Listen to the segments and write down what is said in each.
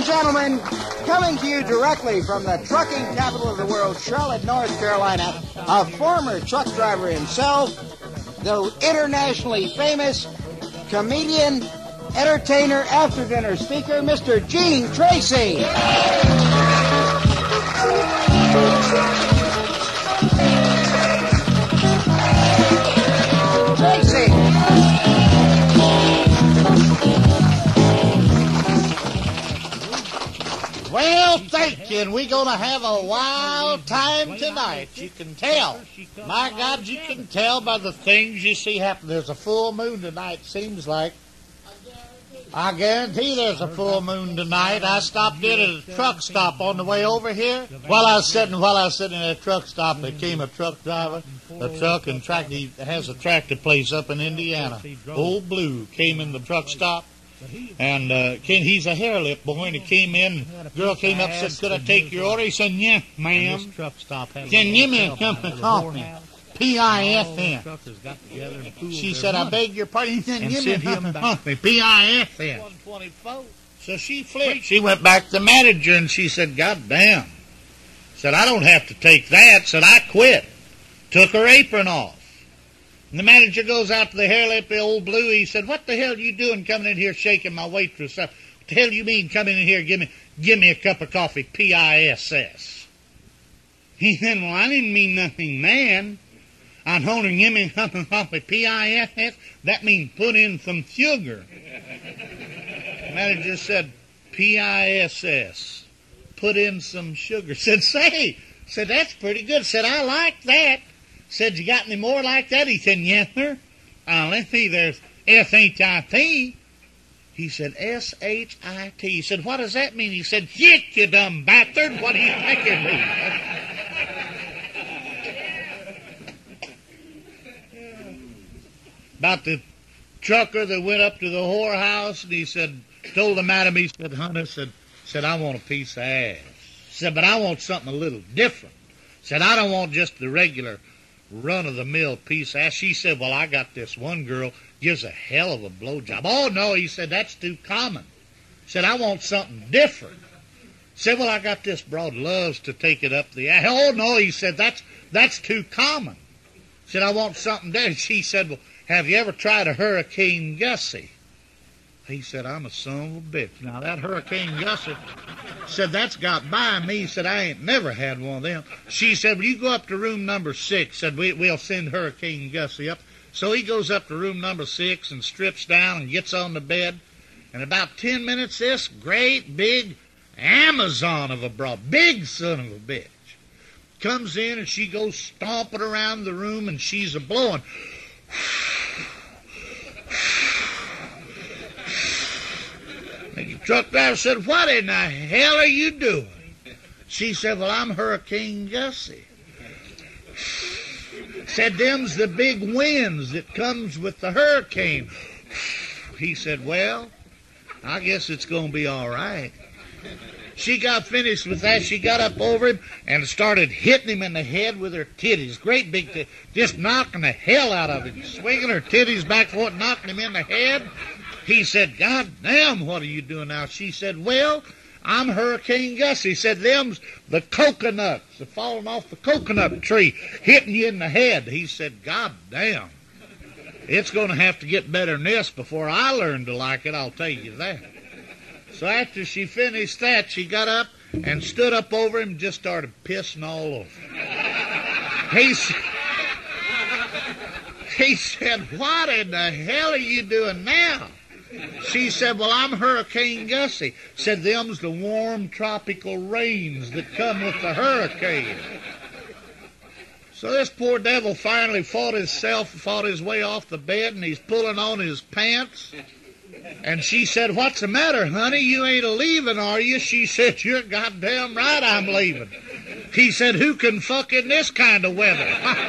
gentlemen, coming to you directly from the trucking capital of the world, Charlotte, North Carolina, a former truck driver himself, the internationally famous comedian, entertainer, after-dinner speaker, Mr. Gene Tracy. Tracy. Well, thank you, and we're going to have a wild time tonight. You can tell. My God, you can tell by the things you see happen. There's a full moon tonight, seems like. I guarantee there's a full moon tonight. I stopped in at a truck stop on the way over here. While I was sitting at a truck stop, there came a truck driver, he has a tractor place up in Indiana. Old Blue came in the truck stop. And he's a hair-lip boy, and he came in. The girl came up and said, "Could I take your order?" He said, "Yeah, ma'am. Can you give me a cup of coffee? P-I-F-N. She said, "I beg your pardon." He said, "Give me a cup of coffee. P-I-F-N. So she flipped. She went back to the manager, and she said, "God damn." Said, "I don't have to take that." Said, "I quit." Took her apron off. And the manager goes out to the hair-lip, Old Blue. He said, "What the hell are you doing coming in here shaking my waitress up? What the hell you mean coming in here, give me a cup of coffee, P-I-S-S? He said, "Well, I didn't mean nothing, man. I told her, give me a cup of coffee, P-I-S-S. That means put in some sugar." The manager said, P-I-S-S. Put in some sugar. Said, said, "That's pretty good." Said, "I like that." Said, "You got any more like that?" He said, "Yes, sir. Let's see, there's S-H-I-T. He said, S-H-I-T. He said, "What does that mean?" He said, "Shit, you dumb bastard. What do you think it means?" About the trucker that went up to the whorehouse, and he said, told the madam, he said, "Honey," said, "I want a piece of ass." Said, "But I want something a little different." Said, "I don't want just the regular run-of-the-mill piece of ass." She said, "Well, I got this one girl, gives a hell of a blowjob." "Oh, no," he said, "that's too common." Said, "I want something different." Said, "Well, I got this broad, loves to take it up the ass." "Oh, no," he said, that's too common." Said, "I want something different." She said, "Well, have you ever tried a Hurricane Gussie?" He said, "I'm a son of a bitch." Now, that Hurricane Gussie, said, "That's got by me." Said, "I ain't never had one of them." She said, "Well, you go up to room number 6. Said, we'll send Hurricane Gussie up." So he goes up to room number 6 and strips down and gets on the bed. And about 10 minutes, this great big Amazon of a broad, big son of a bitch, comes in, and she goes stomping around the room, and she's a-blowing. The truck driver said, "What in the hell are you doing?" She said, "Well, I'm Hurricane Gussie." Said, "Them's the big winds that comes with the hurricane." He said, "Well, I guess it's going to be all right." She got finished with that. She got up over him and started hitting him in the head with her titties. Great big titties. Just knocking the hell out of him. Swinging her titties back and forth, knocking him in the head. He said, "God damn, what are you doing now?" She said, "Well, I'm Hurricane Gussie." He said, "Them's the coconuts that falling off the coconut tree, hitting you in the head." He said, "God damn. It's going to have to get better than this before I learn to like it, I'll tell you that." So after she finished that, she got up and stood up over him and just started pissing all over him. He said, "What in the hell are you doing now?" She said, "Well, I'm Hurricane Gussie." Said, "Them's the warm tropical rains that come with the hurricane." So this poor devil finally fought his way off the bed, and he's pulling on his pants. And she said, "What's the matter, honey? You ain't a-leaving, are you?" She said, "You're goddamn right I'm leaving." He said, "Who can fuck in this kind of weather?"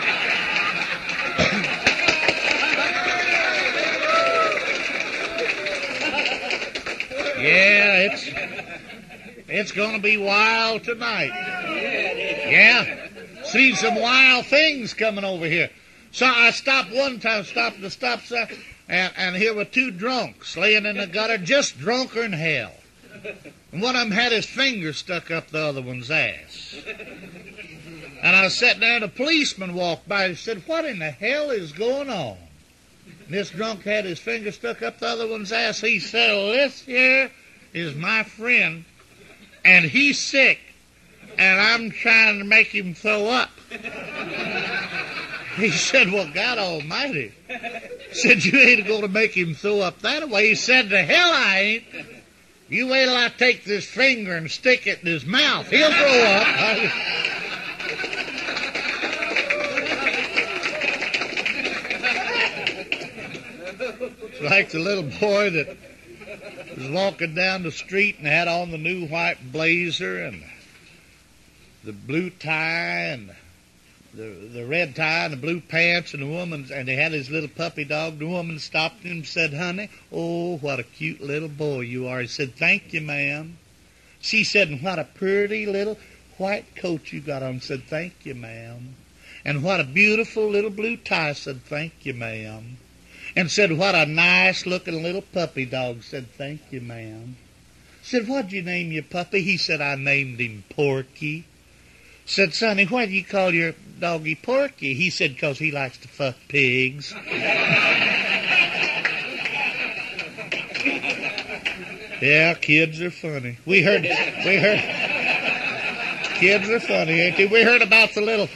Yeah, it's going to be wild tonight. Yeah, seen some wild things coming over here. So I stopped one time, stopped at the stop sign, and here were two drunks laying in the gutter, just drunker than hell. And one of them had his finger stuck up the other one's ass. And I was sitting there, and a policeman walked by and said, "What in the hell is going on?" And this drunk had his finger stuck up the other one's ass. He said, "Well, this here is my friend, and he's sick, and I'm trying to make him throw up." He said, "Well, God almighty," said, "you ain't going to make him throw up that way." He said, "The hell I ain't. You wait till I take this finger and stick it in his mouth. He'll throw up." It's like the little boy that was walking down the street and had on the new white blazer and the blue tie and the red tie and the blue pants, and the woman, and they had his little puppy dog. The woman stopped him and said, "Honey, oh, what a cute little boy you are." He said, "Thank you, ma'am." She said, "And what a pretty little white coat you got on." Said, "Thank you, ma'am." "And what a beautiful little blue tie." Said, "Thank you, ma'am." And said, "What a nice looking little puppy dog." Said, "Thank you, ma'am." Said, "What'd you name your puppy?" He said, "I named him Porky." Said, "Sonny, why do you call your doggy Porky?" He said, "'Cause he likes to fuck pigs." Yeah, kids are funny. We heard, kids are funny, ain't they? We heard about the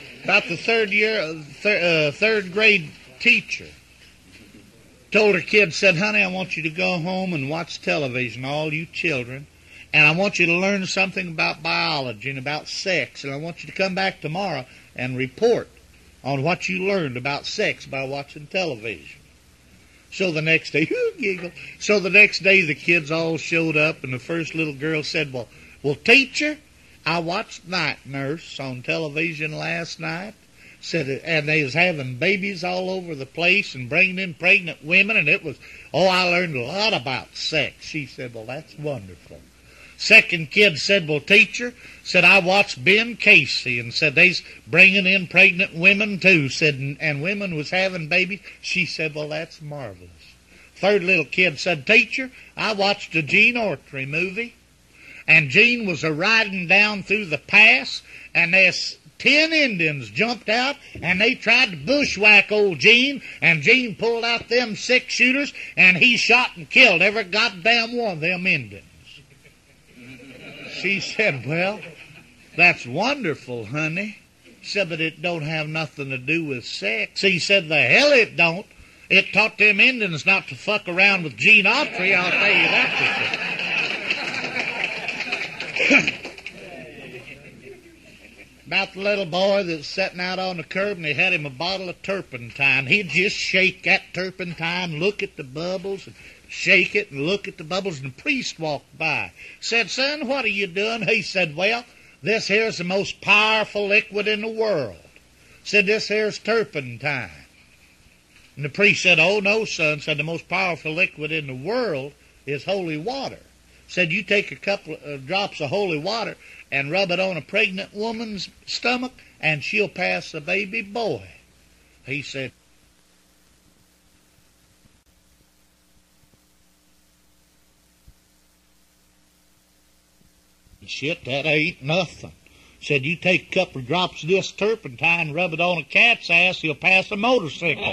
third grade teacher. Told her kid, said, "Honey, I want you to go home and watch television, all you children. And I want you to learn something about biology and about sex. And I want you to come back tomorrow and report on what you learned about sex by watching television." So the next day, giggle. So the next day the kids all showed up, and the first little girl said, well, teacher, I watched Night Nurse on television last night. Said, and they was having babies all over the place and bringing in pregnant women, and it was, I learned a lot about sex. She said, "Well, that's wonderful." Second kid said, "Well, teacher," said, "I watched Ben Casey," and said, "They's bringing in pregnant women, too," said, and women was having babies. She said, "Well, that's marvelous." Third little kid said, "Teacher, I watched a Gene Autry movie, and Gene was a-riding down through the pass, and there's 10 Indians jumped out, and they tried to bushwhack old Gene, and Gene pulled out them 6-shooters, and he shot and killed every goddamn one of them Indians." She said, "Well, that's wonderful, honey." She said, "But it don't have nothing to do with sex." He said, "The hell it don't. It taught them Indians not to fuck around with Gene Autry, I'll tell you that." About the little boy that's sitting out on the curb, and they had him a bottle of turpentine. He'd just shake that turpentine, look at the bubbles, and shake it and look at the bubbles, and the priest walked by. Said, "Son, what are you doing?" He said, "Well, this here's the most powerful liquid in the world." Said, "This here's turpentine." And the priest said, "Oh, no, son." Said, "The most powerful liquid in the world is holy water." Said, "You take a couple of drops of holy water and rub it on a pregnant woman's stomach, and she'll pass a baby boy." He said, "Shit, that ain't nothing." Said, "You take a couple of drops of this turpentine, rub it on a cat's ass, he'll pass a motorcycle."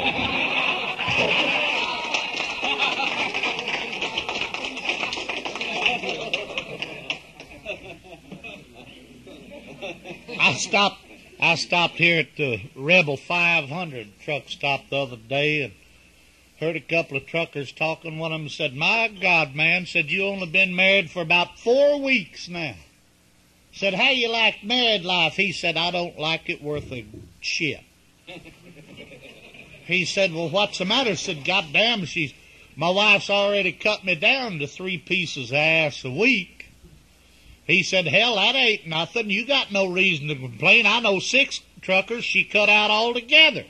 I stopped here at the Rebel 500 truck stop the other day and heard a couple of truckers talking. One of them said, "My God, man," said, "you only been married for about 4 weeks now." Said, "How you like married life?" He said, "I don't like it worth a shit." He said, "Well, what's the matter?" Said, "Goddamn, my wife's already cut me down to 3 pieces of ass a week." He said, "Hell, that ain't nothing. You got no reason to complain. I know 6 truckers she cut out altogether."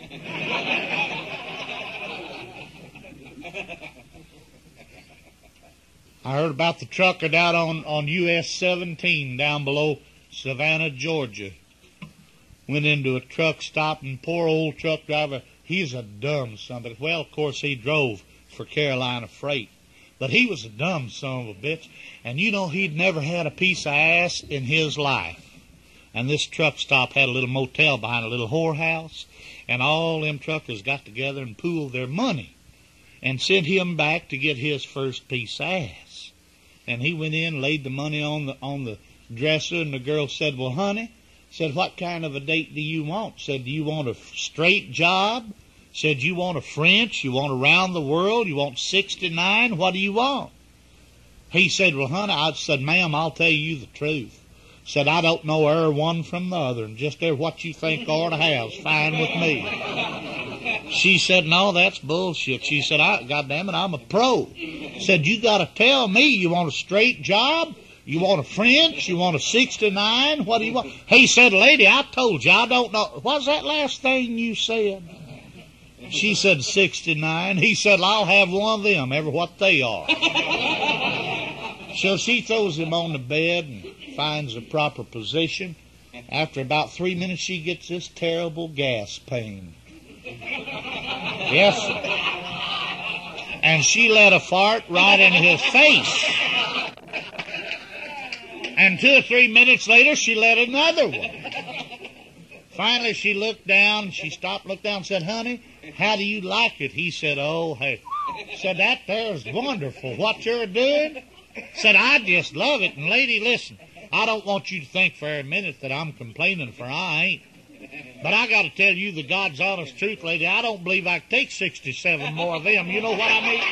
I heard about the trucker down on US 17 down below Savannah, Georgia. Went into a truck stop, and poor old truck driver, he's a dumb son. But, well, of course, he drove for Carolina Freight. But he was a dumb son of a bitch. And you know he'd never had a piece of ass in his life. And this truck stop had a little motel behind a little whorehouse. And all them truckers got together and pooled their money and sent him back to get his first piece of ass. And he went in, laid the money on the dresser, and the girl said, well, honey, said, what kind of a date do you want? Said, do you want a straight job? Said, you want a French? You want around the world? You want 69? What do you want? He said, well, honey, I said, ma'am, I'll tell you the truth. Said, I don't know one from the other, and just what you think I ought to have is fine with me. She said, no, that's bullshit. She said, goddamn it, I'm a pro. Said, you got to tell me, you want a straight job? You want a French? You want a 69? What do you want? He said, lady, I told you, I don't know. What's that last thing you said? She said, 69. He said, I'll have one of them, ever what they are. So she throws him on the bed and finds a proper position. After about 3 minutes, she gets this terrible gas pain. Yes, sir. And she let a fart right in his face. And 2 or 3 minutes later, she let another one. Finally, she looked down. She stopped, looked down, and said, honey, how do you like it? He said, oh, hey. Said, that there's wonderful. What you're doing? Said, I just love it. And lady, listen, I don't want you to think for a minute that I'm complaining, for I ain't. But I got to tell you the God's honest truth, lady. I don't believe I can take 67 more of them. You know what I mean?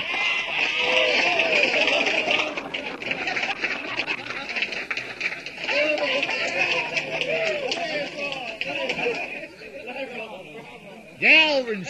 Yeah, over in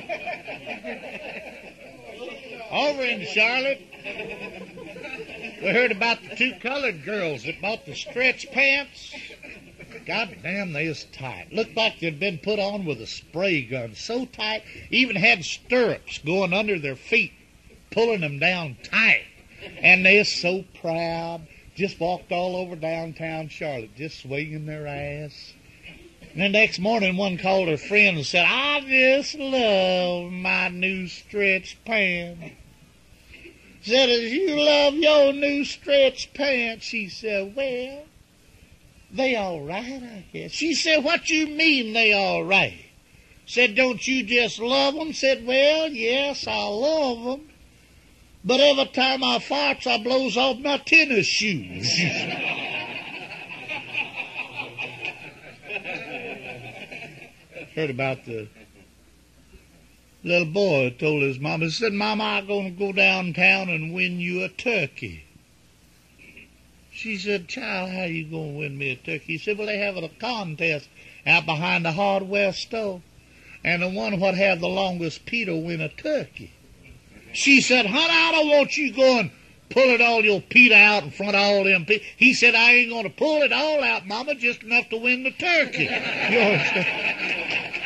Charlotte, we heard about the 2 colored girls that bought the stretch pants. God damn, they was tight. Looked like they'd been put on with a spray gun. So tight, even had stirrups going under their feet, pulling them down tight. And they was so proud. Just walked all over downtown Charlotte, just swinging their ass. And the next morning, one called her friend and said, I just love my new stretch pants. Said, as you love your new stretch pants? She said, well, they all right, I guess. She said, what you mean they all right? Said, don't you just love them? Said, well, yes, I love them. But every time I farts, I blows off my tennis shoes. Heard about the little boy told his mama, he said, Mama, I'm going to go downtown and win you a turkey. She said, child, how you going to win me a turkey? He said, well, they have a contest out behind the hardware store, and the one what have the longest Peter win a turkey. She said, honey, I don't want you going pull it all your Peter out in front of all them people. He said, I ain't going to pull it all out, Mama, just enough to win the turkey. You understand?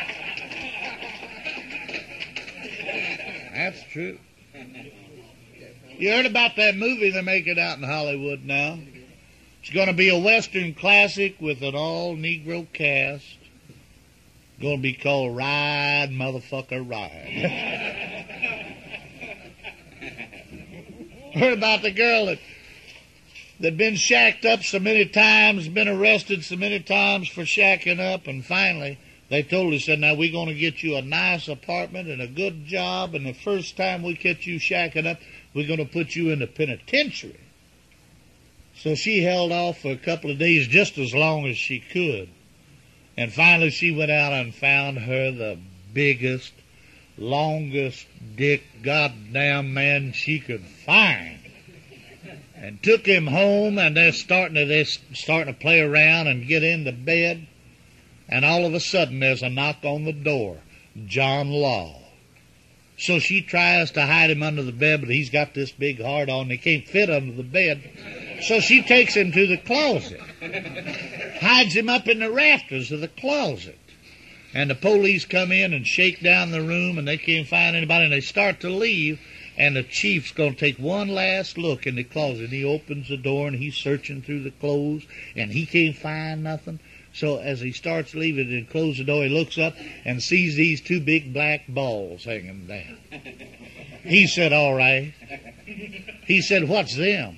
That's true. You heard about that movie they're making out in Hollywood now? It's going to be a Western classic with an all-Negro cast. Going to be called Ride, Motherfucker, Ride. Heard about the girl that'd been shacked up so many times, been arrested so many times for shacking up, and finally they told her, said, now we're going to get you a nice apartment and a good job, and the first time we catch you shacking up, we're going to put you in the penitentiary. So she held off for a couple of days, just as long as she could. And finally she went out and found her the biggest, longest dick goddamn man she could find. And took him home, and they're starting to play around and get into bed. And all of a sudden there's a knock on the door. John Law. So she tries to hide him under the bed, but he's got this big hard on, he can't fit under the bed. So she takes him to the closet, hides him up in the rafters of the closet. And the police come in and shake down the room, and they can't find anybody, and they start to leave, and the chief's going to take one last look in the closet. He opens the door, and he's searching through the clothes, and he can't find nothing. So as he starts leaving and closes the door, he looks up and sees these 2 big black balls hanging down. He said, all right, He said, what's them?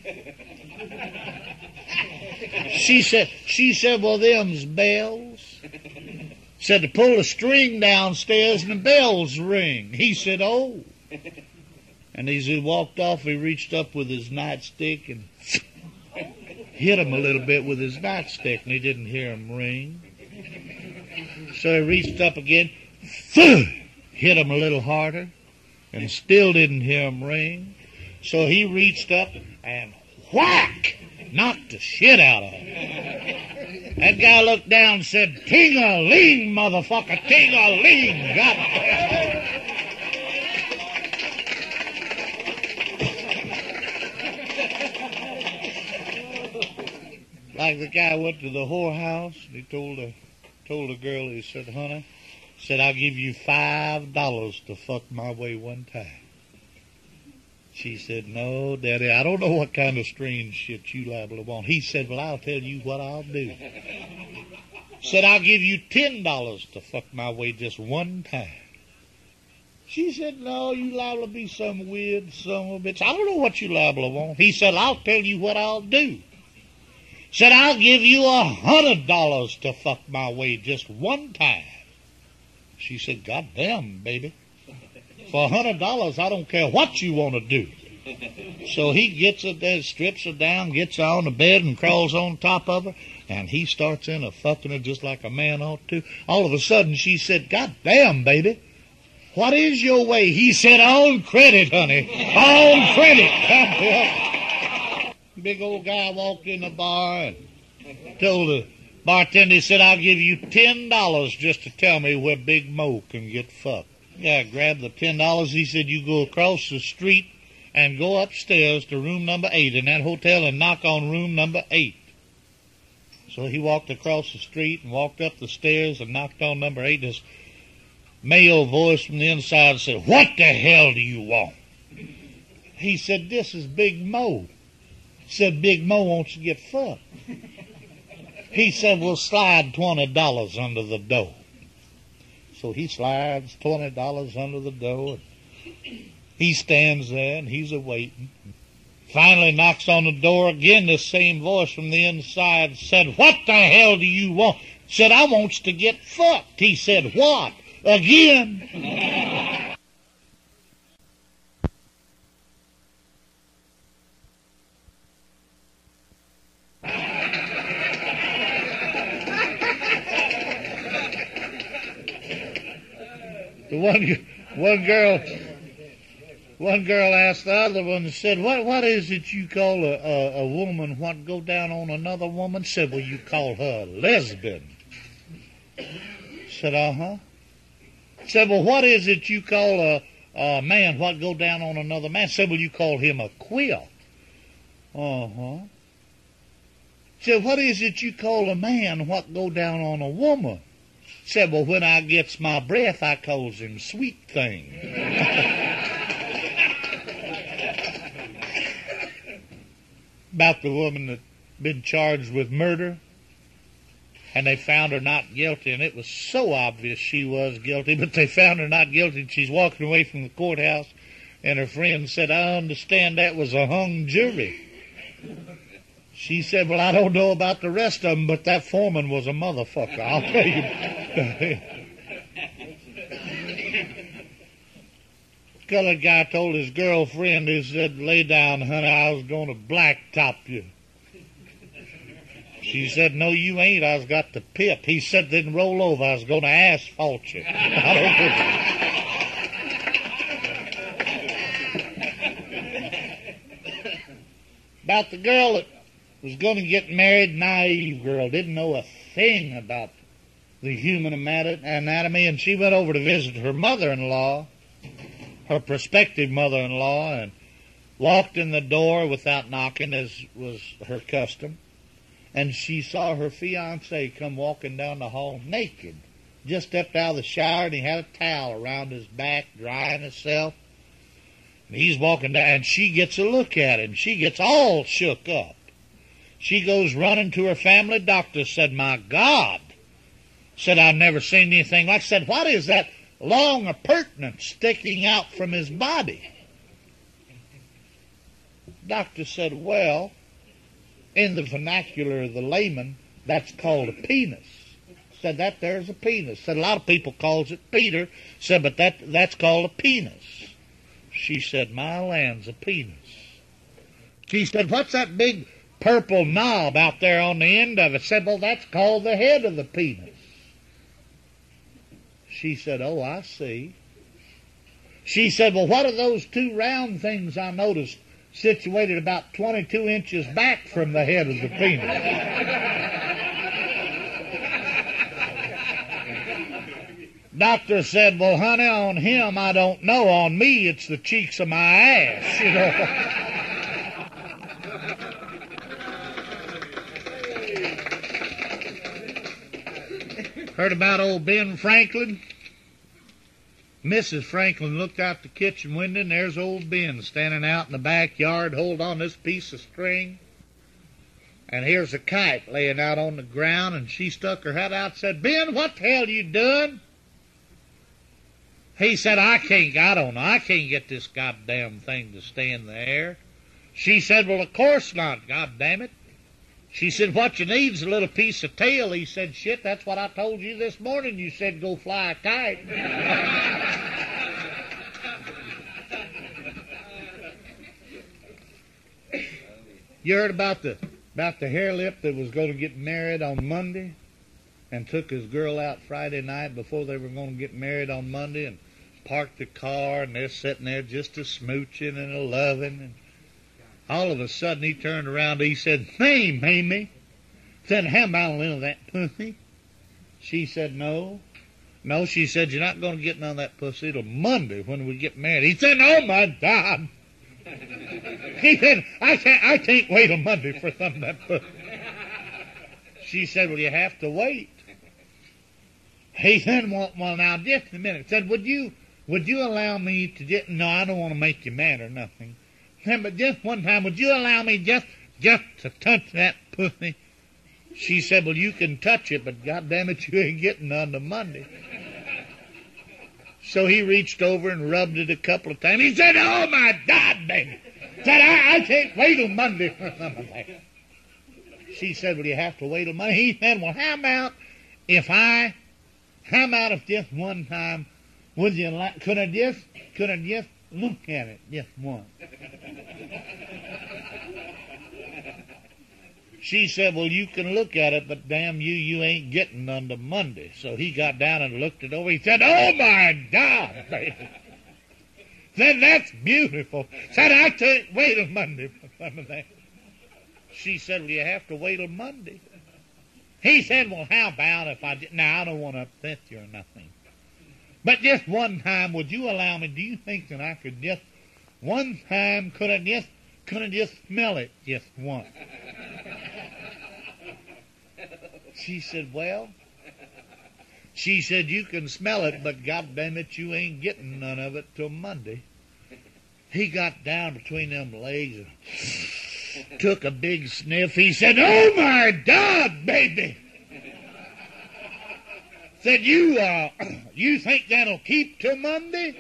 She said, well, them's bells. Said to pull a string downstairs and the bells ring. He said, oh. And as he walked off, he reached up with his nightstick and hit him a little bit with his nightstick, and he didn't hear him ring. So he reached up again, hit him a little harder, and still didn't hear him ring. So he reached up and whack! Knocked the shit out of him. That guy looked down and said, ting-a-ling, motherfucker, ting-a-ling. God. Like the guy went to the whorehouse, and he told the girl, he said, honey, said, I'll give you $5 to fuck my way one time. She said, no, Daddy, I don't know what kind of strange shit you liable to want. He said, well, I'll tell you what I'll do. Said, I'll give you $10 to fuck my way just one time. She said, no, you liable to be some weird son of a bitch. I don't know what you liable to want. He said, I'll tell you what I'll do. Said, I'll give you $100 to fuck my way just one time. She said, God damn, baby. For $100, I don't care what you want to do. So he gets her there, strips her down, gets her on the bed and crawls on top of her, and he starts in a fucking her just like a man ought to. All of a sudden, she said, God damn, baby. What is your way? He said, on credit, honey. On credit. God damn. Big old guy walked in the bar and told the bartender, he said, I'll give you $10 just to tell me where Big Mo can get fucked. Yeah, grabbed the $10. He said, you go across the street and go upstairs to room number 8 in that hotel and knock on room number 8. So he walked across the street and walked up the stairs and knocked on number 8. This male voice from the inside said, what the hell do you want? He said, this is Big Mo. Said, Big Mo wants to get fucked. He said, well, slide $20 under the door. So he slides $20 under the door. He stands there and he's a-waiting. Finally knocks on the door again. This same voice from the inside said, what the hell do you want? Said, I wants to get fucked. He said, what? Again? One girl asked the other one and said, what is it you call a woman what go down on another woman? Said, well, you call her a lesbian. Said, uh-huh. Said, well, what is it you call a man what go down on another man? Said, well, you call him a queer. Uh-huh. Said, what is it you call a man what go down on a woman? Said, well, when I gets my breath, I calls him sweet thing. About the woman that been charged with murder, and they found her not guilty, and it was so obvious she was guilty, but they found her not guilty, and she's walking away from the courthouse, and her friend said, I understand that was a hung jury. She said, well, I don't know about the rest of them, but that foreman was a motherfucker, I'll tell you. Colored guy told his girlfriend, he said, lay down, honey, I was going to blacktop you. She said, no, you ain't, I was got the pip. He said, then roll over, I was going to asphalt you. I don't know. About the girl that was going to get married, naive girl, didn't know a thing about the human anatomy, and she went over to visit her mother-in-law, her prospective mother-in-law, and walked in the door without knocking, as was her custom, and she saw her fiancé come walking down the hall naked. Just stepped out of the shower, and he had a towel around his back, drying himself, and he's walking down, and she gets a look at him. She gets all shook up. She goes running to her family doctor, said, my God, said, I've never seen anything like, said, what is that long appurtenance sticking out from his body? Doctor said, well, in the vernacular of the layman, that's called a penis. Said, that there's a penis. Said, a lot of people calls it Peter. Said, but that's called a penis. She said, my land's a penis. She said, what's that big purple knob out there on the end of it? Said, well, that's called the head of the penis. She said, oh, I see. She said, well, what are those two round things I noticed situated about 22 inches back from the head of the penis? Doctor said, well, honey, on him I don't know. On me it's the cheeks of my ass, you know. Heard about old Ben Franklin? Mrs. Franklin looked out the kitchen window, and there's old Ben standing out in the backyard holding on this piece of string. And here's a kite laying out on the ground, and she stuck her head out and said, Ben, what the hell you doing? He said, I can't get this goddamn thing to stay in the air. She said, well, of course not, goddamn it. She said, what you need's a little piece of tail. He said, shit, that's what I told you this morning. You said go fly a kite. You heard about the hair lip that was going to get married on Monday and took his girl out Friday night before they were going to get married on Monday and parked the car, and they're sitting there just a smooching and a loving, and all of a sudden he turned around and he said, hey, Mamie. Said, how about a little of that pussy? She said, no. No, she said, you're not going to get none of that pussy till Monday when we get married. He said, oh, my God. He said, I can't wait till Monday for some of that pussy. She said, well, you have to wait. He said, well, now, just a minute. Said, would you allow me to just, no, I don't want to make you mad or nothing. Said, but just one time, would you allow me just to touch that pussy? She said, well, you can touch it, but goddamn it, you ain't getting none till Monday. So he reached over and rubbed it a couple of times. He said, oh, my God, baby. Said, I can't wait till Monday for some of that. She said, well, you have to wait till Monday. He said, well, how about if just one time, would you like, could I just look at it just once? She said, well, you can look at it, but damn you ain't getting none till Monday. So he got down and looked it over. He said, oh, my God, baby. Said, that's beautiful. Said, I can't wait till Monday for some of that. She said, well, you have to wait till Monday. He said, well, how about if I did? Now, I don't want to upset you or nothing. But just one time, would you allow me? Do you think that I could just, one time, could I just smell it just once? She said, well, she said, you can smell it, but goddamn it, you ain't getting none of it till Monday. He got down between them legs and took a big sniff. He said, oh, my God, baby. Said, you think that'll keep till Monday?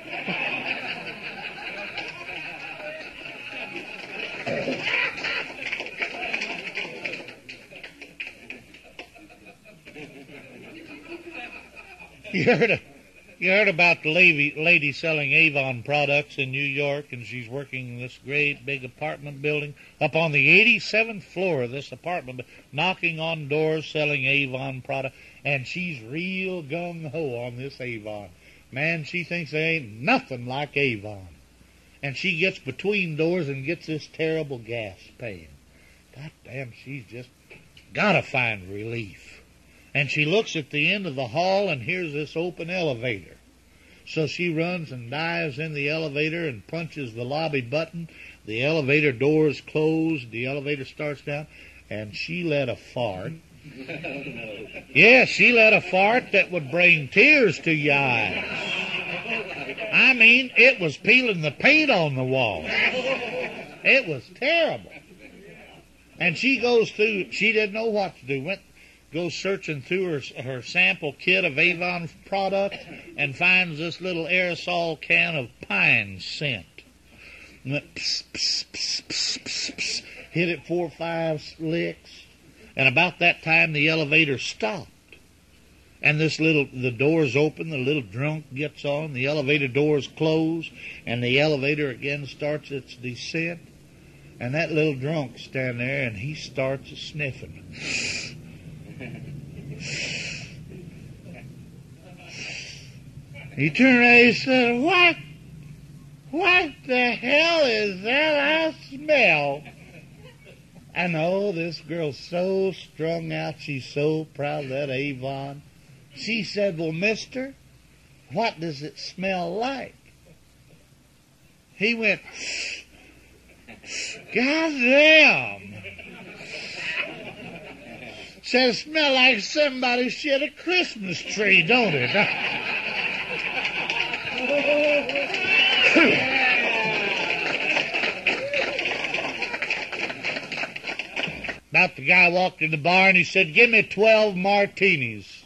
You heard about the lady selling Avon products in New York, and she's working in this great big apartment building up on the 87th floor of this apartment, knocking on doors selling Avon products, and she's real gung-ho on this Avon. Man, she thinks there ain't nothing like Avon. And she gets between doors and gets this terrible gas pain. God damn, she's just got to find relief. And she looks at the end of the hall, and here's this open elevator. So she runs and dives in the elevator and punches the lobby button. The elevator door is closed. The elevator starts down, and she let a fart. Yeah, she let a fart that would bring tears to your eyes. I mean, it was peeling the paint on the wall. It was terrible. And she goes through, she didn't know what to do, goes searching through her sample kit of Avon product and finds this little aerosol can of pine scent. Went pss, pss, pss, pss, pss, pss, hit it 4 or 5 licks, and about that time the elevator stopped. And the doors open, the little drunk gets on, the elevator doors close, and the elevator again starts its descent. And that little drunk stand there, and he starts sniffing. He turned around and he said, What the hell is that I smell? I know this girl's so strung out, she's so proud of that Avon. She said, well, mister, what does it smell like? He went, goddamn. Said, it smell like somebody shit a Christmas tree, don't it? About the guy walked in the bar and he said, give me 12 martinis.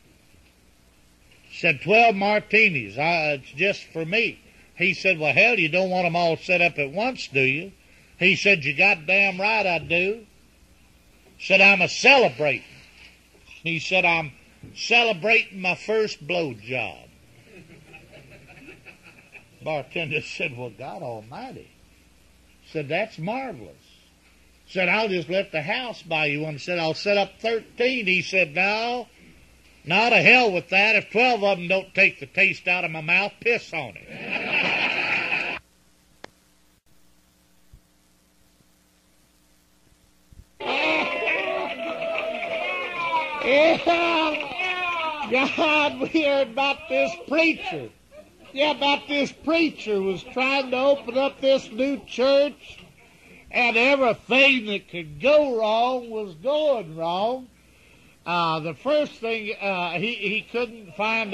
Said, 12 martinis, it's just for me. He said, well, hell, you don't want them all set up at once, do you? He said, you goddamn right I do. Said, I'm a celebrating. He said, I'm celebrating my first blowjob. Bartender said, well, God almighty. Said, that's marvelous. Said, I'll just let the house buy you one. Said, I'll set up 13. He said, no, to hell with that. If 12 of them don't take the taste out of my mouth, piss on it. Yeah, God, we heard about this preacher. Yeah, about this preacher was trying to open up this new church, and everything that could go wrong was going wrong. The first thing, he couldn't find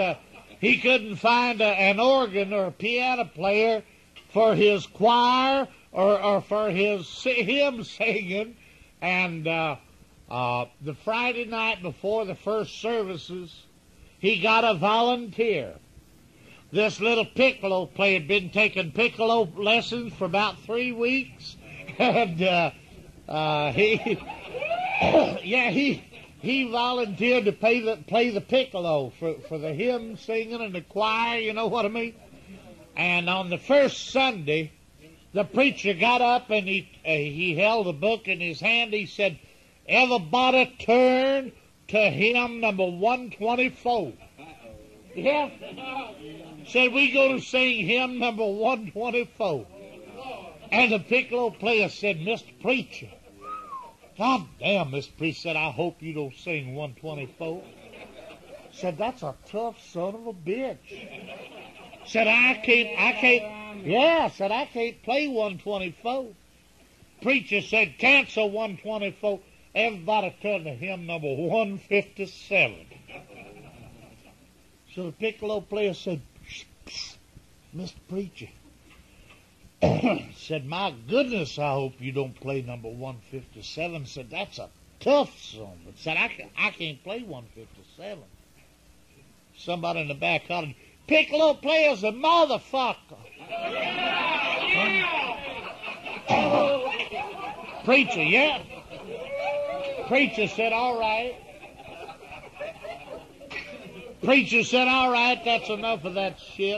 an organ or a piano player for his choir or for his hymn singing. And the Friday night before the first services, he got a volunteer. This little piccolo player had been taking piccolo lessons for about 3 weeks, and he volunteered to play the piccolo for the hymn singing and the choir, you know what I mean? And on the first Sunday, the preacher got up and he held a book in his hand. He said, everybody turn to hymn number 124. Yeah. Said, we go to sing hymn number 124. And the piccolo player said, Mr. Preacher, God damn, Mr. Preacher, said, I hope you don't sing 124. Said, that's a tough son of a bitch. Said, I can't play 124. Preacher said, cancel 124. Everybody turn to hymn number 157. So the piccolo player said, psst, Mr. Preacher, said, my goodness, I hope you don't play number 157. Said, that's a tough song. But said, I can't play 157. Somebody in the back hollered, piccolo player's a motherfucker. Preacher, yeah. Preacher said, all right. Preacher said, all right, that's enough of that shit.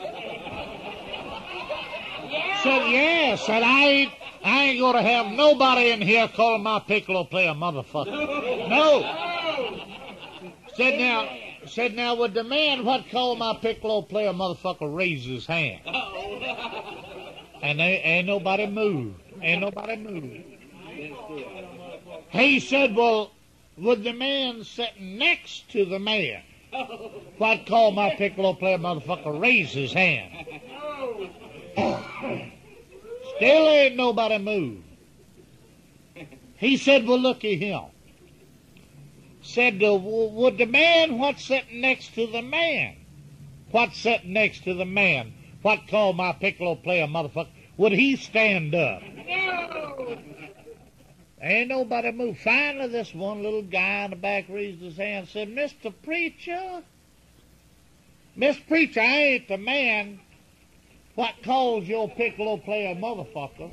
Said, yeah. Said, I ain't going to have nobody in here calling my piccolo player a motherfucker. No. Said, now, would the man what called my piccolo player a motherfucker raise his hand? And ain't nobody moved. He said, well, would the man sitting next to the man what called my piccolo player motherfucker raise his hand? Still ain't nobody moved. He said, well, look at him. Said, would the man what's sitting next to the man, what's sitting next to the man, what called my piccolo player motherfucker, would he stand up? No. Ain't nobody moved. Finally, this one little guy in the back raised his hand and said, Mr. Preacher, I ain't the man what calls your piccolo player motherfucker?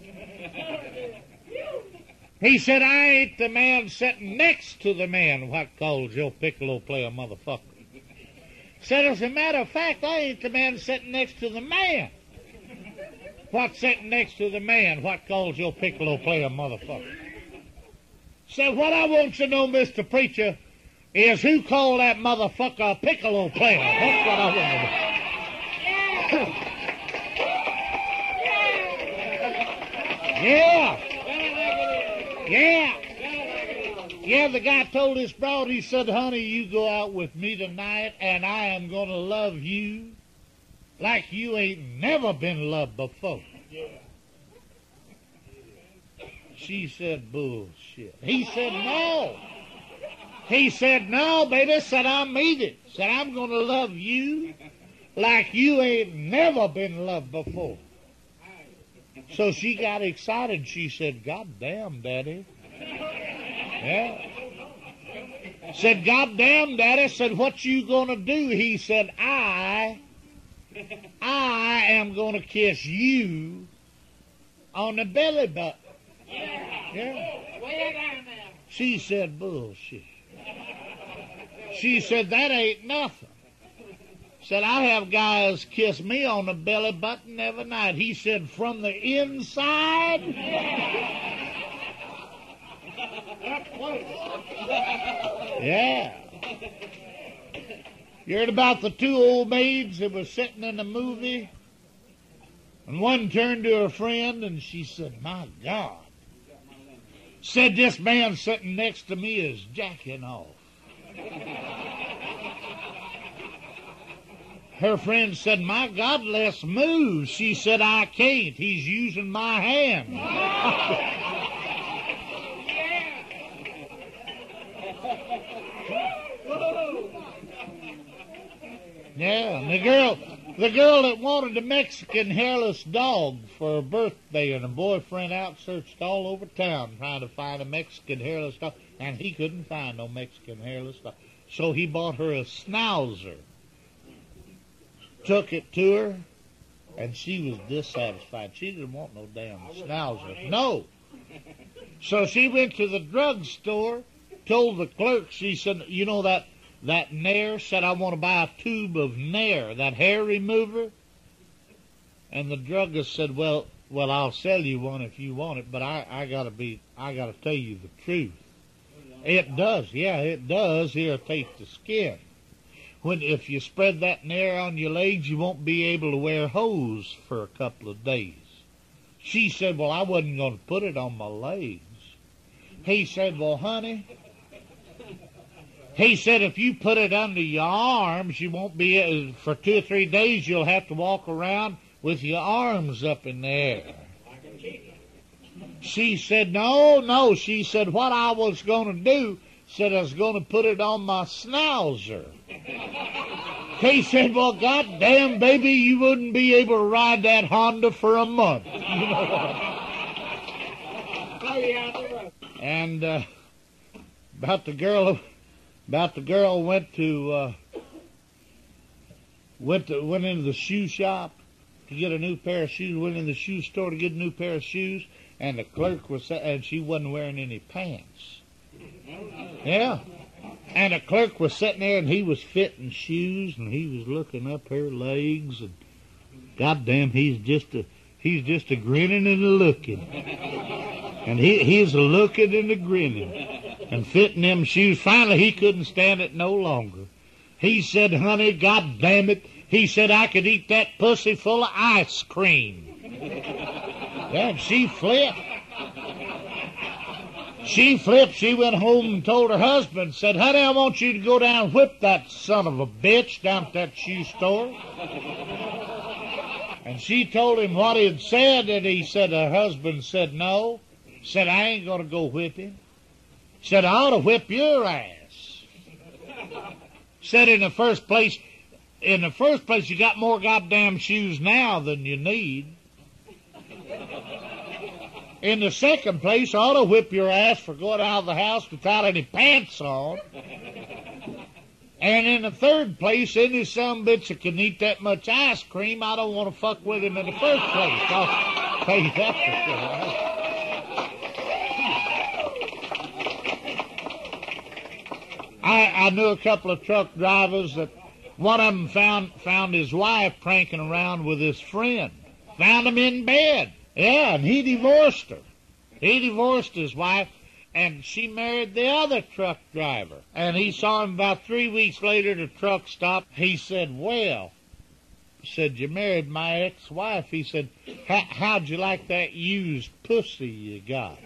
He said, I ain't the man sitting next to the man what calls your piccolo player motherfucker. Said, as a matter of fact, I ain't the man sitting next to the man. What's sitting next to the man what calls your piccolo player motherfucker? Said, what I want to know, Mr. Preacher, is who called that motherfucker a piccolo player? That's what I want to know. Yeah. Yeah, the guy told his broad, he said, honey, you go out with me tonight, and I am going to love you like you ain't never been loved before. She said, bullshit. He said, no. He said, no, baby. Said, I mean it. Said, I'm going to love you like you ain't never been loved before. So she got excited. She said, God damn, Daddy. Yeah. Said, God damn, Daddy. Said, what you gonna do? He said, I am gonna kiss you on the belly button. Yeah. She said, bullshit. She said, that ain't nothing. Said, I have guys kiss me on the belly button every night. He said, from the inside? Yeah. You heard about the two old maids that were sitting in the movie? And one turned to her friend and she said, my God. Said, this man sitting next to me is jacking off. Her friend said, my God, let's move. She said, I can't. He's using my hand. Yeah, and the girl that wanted the Mexican hairless dog for her birthday, and a boyfriend out searched all over town trying to find a Mexican hairless dog, and he couldn't find no Mexican hairless dog. So he bought her a schnauzer. Took it to her, and she was dissatisfied. She didn't want no damn schnauzer. No. So she went to the drugstore, told the clerk, she said, you know that Nair? Said, I want to buy a tube of Nair, that hair remover. And the druggist said, well, I'll sell you one if you want it, but I gotta tell you the truth. It does, yeah, it does irritate the skin. If you spread that Nair on your legs, you won't be able to wear hose for a couple of days. She said, well, I wasn't going to put it on my legs. He said, well, honey, he said, if you put it under your arms, you won't be, for 2 or 3 days, you'll have to walk around with your arms up in the air. She said, no. She said, what I was going to do, said I was going to put it on my schnauzer. He said, well, goddamn, baby, you wouldn't be able to ride that Honda for a month. You know what? And about the girl went into the shoe shop to get a new pair of shoes. Went in the shoe store to get a new pair of shoes, and the clerk and she wasn't wearing any pants. Yeah. And the clerk was sitting there, and he was fitting shoes, and he was looking up her legs, and goddamn, he's just a grinning and a looking, and he's a looking and a grinning, and fitting them shoes. Finally, he couldn't stand it no longer. He said, "Honey, goddamn it," he said, "I could eat that pussy full of ice cream." Yeah, and she flipped. She went home and told her husband, said, "Honey, I want you to go down and whip that son of a bitch down at that shoe store." And she told him what he had said, and he said, her husband said, "No." Said, "I ain't going to go whip him." Said, "I ought to whip your ass." Said, in the first place, you got more goddamn shoes now than you need. In the second place, I ought to whip your ass for going out of the house without any pants on. And in the third place, any sumbitch that can eat that much ice cream, I don't want to fuck with him in the first place. I'll tell you that for sure. I knew a couple of truck drivers that one of them found his wife pranking around with his friend. Found him in bed. Yeah, and he divorced her. He divorced his wife, and she married the other truck driver. And he saw him about 3 weeks later at a truck stop. He said, well, you married my ex-wife. He said, how'd you like that used pussy you got?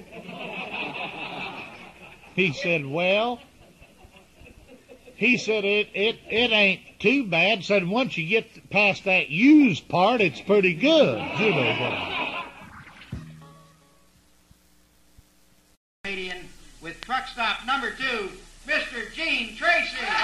He said, well, he said, it ain't too bad. Said, once you get past that used part, it's pretty good. You know that. With truck stop number 2, Mr. Gene Tracy. Oh,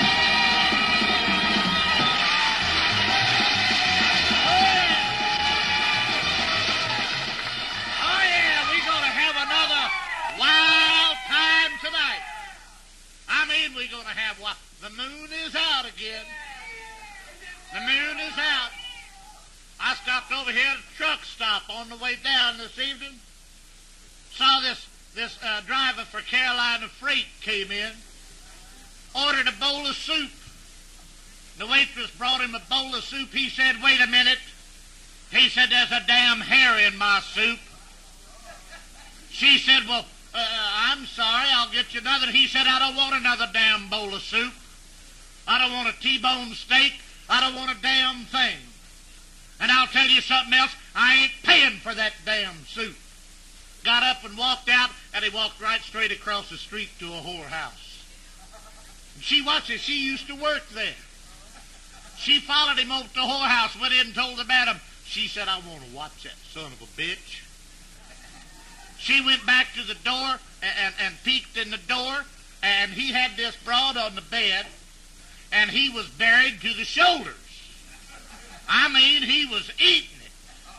yeah, we're going to have another wild time tonight. I mean, we're going to have what? The moon is out again. The moon is out. I stopped over here at a truck stop on the way down this evening. Saw this driver for Carolina Freight came in, ordered a bowl of soup. The waitress brought him a bowl of soup. He said, wait a minute. He said, there's a damn hair in my soup. She said, well, I'm sorry, I'll get you another. He said, I don't want another damn bowl of soup. I don't want a T-bone steak. I don't want a damn thing. And I'll tell you something else, I ain't paying for that damn soup. Got up and walked out, and he walked right straight across the street to a whorehouse. And she watched it. She used to work there. She followed him over to the whorehouse, went in and told the madam. She said, I want to watch that son of a bitch. She went back to the door and peeked in the door, and he had this broad on the bed, and he was buried to the shoulders. I mean, he was eating it.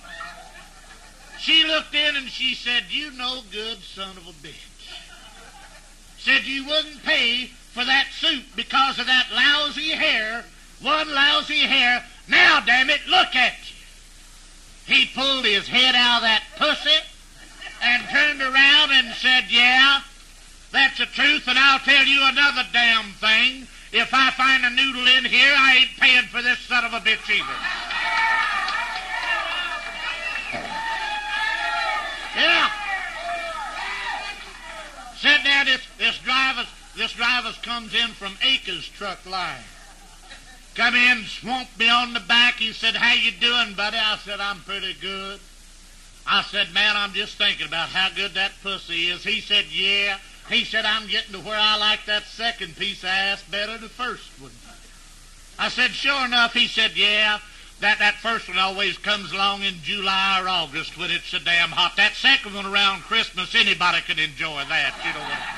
She looked in and she said, you no good son of a bitch. Said you wouldn't pay for that soup because of that lousy hair, one lousy hair. Now, damn it, look at you. He pulled his head out of that pussy and turned around and said, yeah, that's the truth, and I'll tell you another damn thing. If I find a noodle in here, I ain't paying for this son of a bitch either. Yeah. Said there, this driver comes in from Acres Truck Line. Come in, swamped me on the back. He said, how you doing, buddy? I said, I'm pretty good. I said, man, I'm just thinking about how good that pussy is. He said, yeah. He said, I'm getting to where I like that second piece of ass better than the first one. I said, sure enough. He said, yeah, that first one always comes along in July or August when it's so damn hot. That second one around Christmas, anybody can enjoy that, you know what?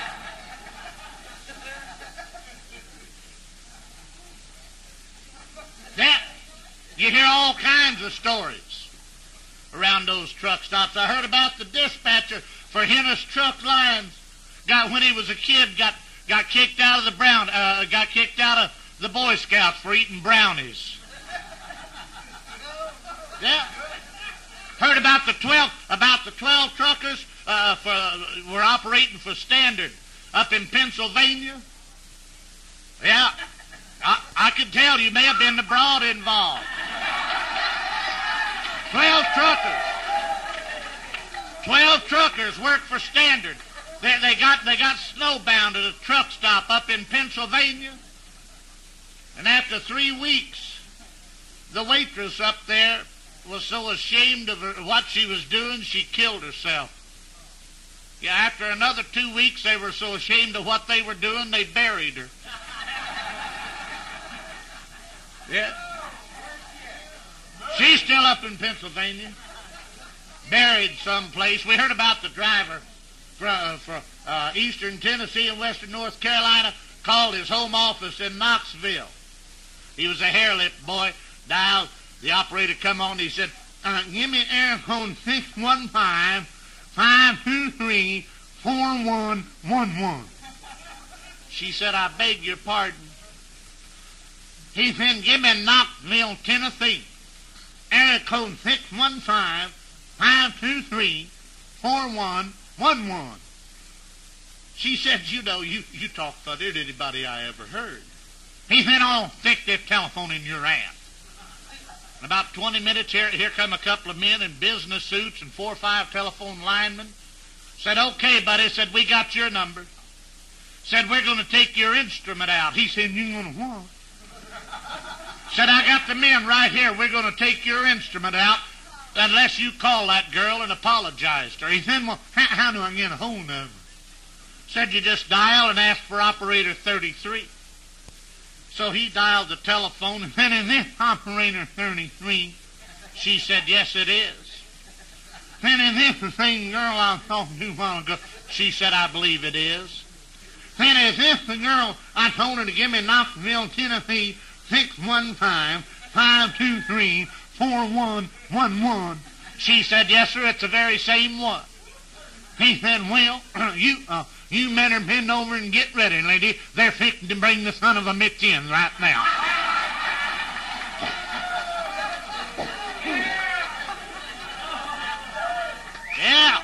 That, you hear all kinds of stories around those truck stops. I heard about the dispatcher for Hennis Truck Lines. When he was a kid, got kicked out of the Boy Scouts for eating brownies. Yeah. Heard about the 12 truckers were operating for Standard up in Pennsylvania. Yeah. I could tell you may have been the broad involved. 12 truckers. 12 truckers worked for Standard. They got snowbound at a truck stop up in Pennsylvania. And after 3 weeks, the waitress up there was so ashamed of what she was doing, she killed herself. Yeah, after another 2 weeks, they were so ashamed of what they were doing, they buried her. Yeah. She's still up in Pennsylvania, buried someplace. We heard about the driver from eastern Tennessee and western North Carolina, called his home office in Knoxville. He was a hair-lipped boy, dialed. The operator come on, he said, give me air code 615-523-4111. She said, I beg your pardon. He said, give me Knoxville, Tennessee. Area code 615-523-4111. She said, you know, you talk funnier than anybody I ever heard. He said, oh, stick this telephone in your ass. In about 20 minutes, here come a couple of men in business suits and 4 or 5 telephone linemen. Said, okay, buddy. Said, we got your number. Said, we're going to take your instrument out. He said, you going to what? Said, I got the men right here. We're going to take your instrument out unless you call that girl and apologize to her. He said, well, how do I get a hold of her? Said, you just dial and ask for operator 33. So he dialed the telephone, and then, is this operator 33? She said, yes, it is. Then, is this the same girl I was talking to a while ago? She said, I believe it is. Then, is this the girl I told her to give me Knoxville, Tennessee, 615-523-4111? She said, yes, sir, it's the very same one. He said, well, you better bend over and get ready, lady. They're fixing to bring the son of a bitch in right now. Yeah.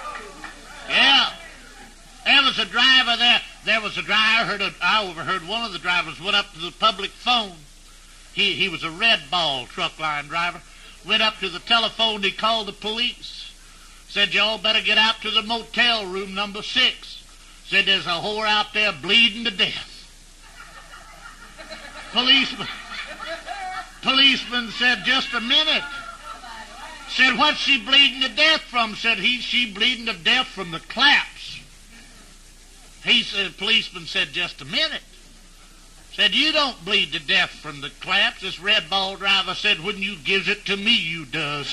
There was a driver there. I overheard one of the drivers went up to the public phone. He was a Red Ball truck line driver. Went up to the telephone. He called the police. Said, y'all better get out to the motel room number 6. Said, there's a whore out there bleeding to death. Policeman said, just a minute. Said, what's she bleeding to death from? Said, she bleeding to death from the claps. Policeman said, just a minute. Said, you don't bleed to death from the claps. This Red Ball driver said, when you gives it to me, you does.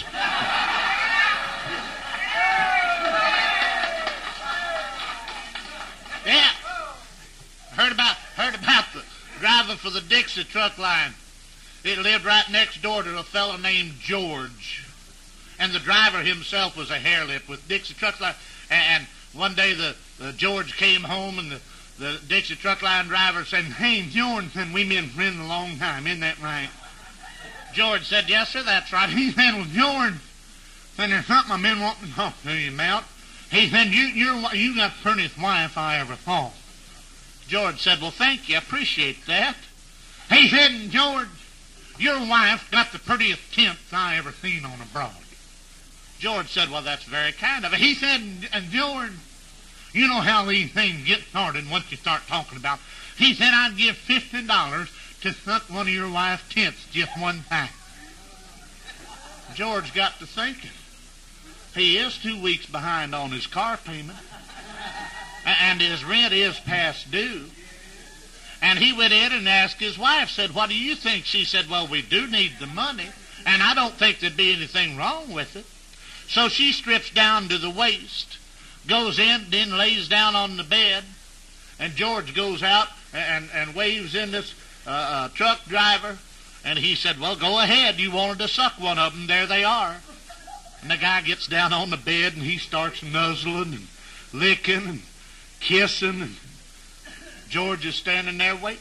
Yeah. Heard about the driver for the Dixie truck line. He lived right next door to a fellow named George. And the driver himself was a hairlip with Dixie truck line. And one day the George came home, and the Dixie truck line driver said, hey, George, and we've been friends a long time. Isn't that right? George said, yes, sir, that's right. He said, well, George, there's something I've been wanting to talk to you about. He said, you got the prettiest wife I ever saw. George said, well, thank you. I appreciate that. He said, George, your wife got the prettiest tits I ever seen on a broad. George said, well, that's very kind of it. He said, George, you know how these things get started once you start talking about. He said, I'd give $50 to suck one of your wife's tits just one time. George got to thinking. He is 2 weeks behind on his car payment, and his rent is past due. And he went in and asked his wife, said, what do you think? She said, well, we do need the money, and I don't think there'd be anything wrong with it. So she strips down to the waist, goes in, then lays down on the bed, and George goes out and waves in this truck driver, and he said, well, go ahead. You wanted to suck one of them. There they are. And the guy gets down on the bed, and he starts nuzzling and licking and kissing, and George is standing there waiting.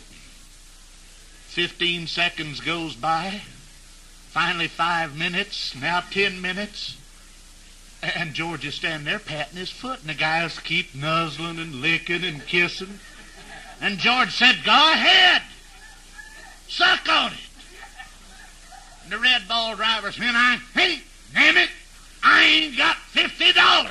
15 seconds goes by. Finally 5 minutes, now 10 minutes. And George is standing there patting his foot, and the guys keep nuzzling and licking and kissing. And George said, go ahead. Suck on it. And the Red Ball driver said, hey, damn it, I ain't got $50.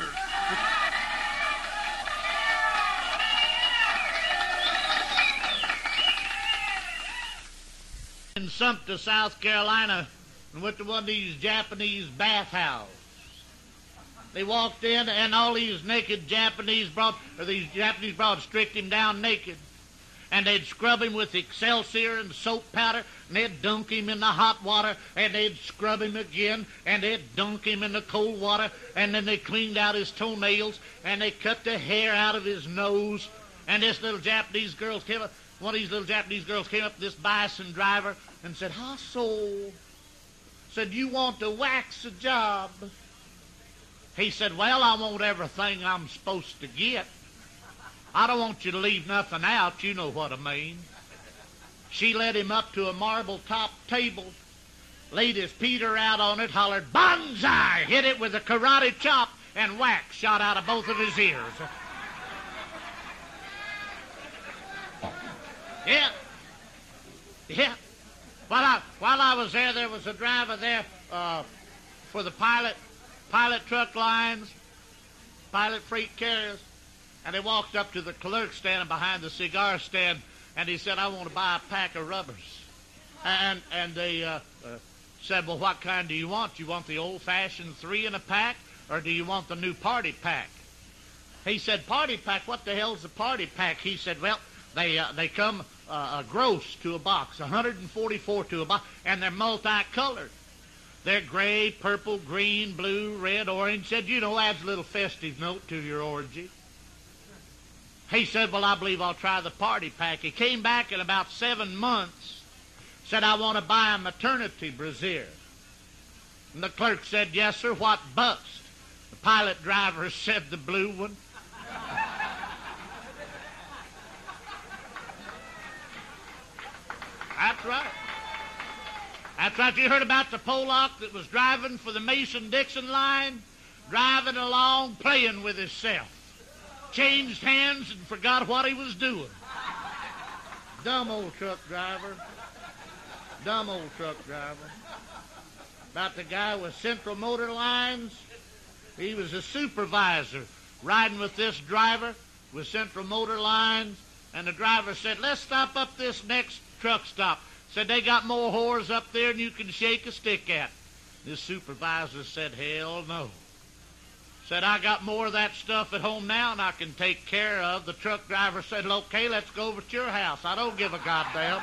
In Sumter, South Carolina, and went to one of these Japanese bathhouses. They walked in, and all these naked Japanese broads stripped him down naked. And they'd scrub him with Excelsior and soap powder, and they'd dunk him in the hot water, and they'd scrub him again, and they'd dunk him in the cold water, and then they cleaned out his toenails, and they cut the hair out of his nose. And this little Japanese girl came up, one of these little Japanese girls came up to this bison driver and said, "Hasso," said, "you want to wax a job?" He said, "Well, I want everything I'm supposed to get. I don't want you to leave nothing out, you know what I mean." She led him up to a marble-top table, laid his Peter out on it, hollered, "Banzai!" hit it with a karate chop, and whack shot out of both of his ears. Yeah. Yeah. While I was there was a driver there for the pilot truck lines, pilot freight carriers, and he walked up to the clerk standing behind the cigar stand, and he said, "I want to buy a pack of rubbers." And they said, "Well, what kind do you want? Do you want the old-fashioned 3 in a pack, or do you want the new party pack?" He said, "Party pack? What the hell's a party pack?" He said, "Well, they come gross to a box, 144 to a box, and they're multicolored. They're gray, purple, green, blue, red, orange." Said, adds a little festive note to your orgy. He said, "Well, I believe I'll try the party pack." He came back in about 7 months, said, "I want to buy a maternity brassiere." And the clerk said, "Yes, sir, what bust?" The pilot driver said, "The blue one." That's right. That's right. You heard about the Pollock that was driving for the Mason-Dixon line? Driving along, playing with himself. Changed hands and forgot what he was doing. Dumb old truck driver. Dumb old truck driver. About the guy with Central Motor Lines. He was a supervisor riding with this driver with Central Motor Lines, and the driver said, "Let's stop up this next truck stop." Said, "They got more whores up there than you can shake a stick at." This supervisor said, "Hell no." Said, "I got more of that stuff at home now and I can take care of." The truck driver said, "Okay, let's go over to your house. I don't give a goddamn."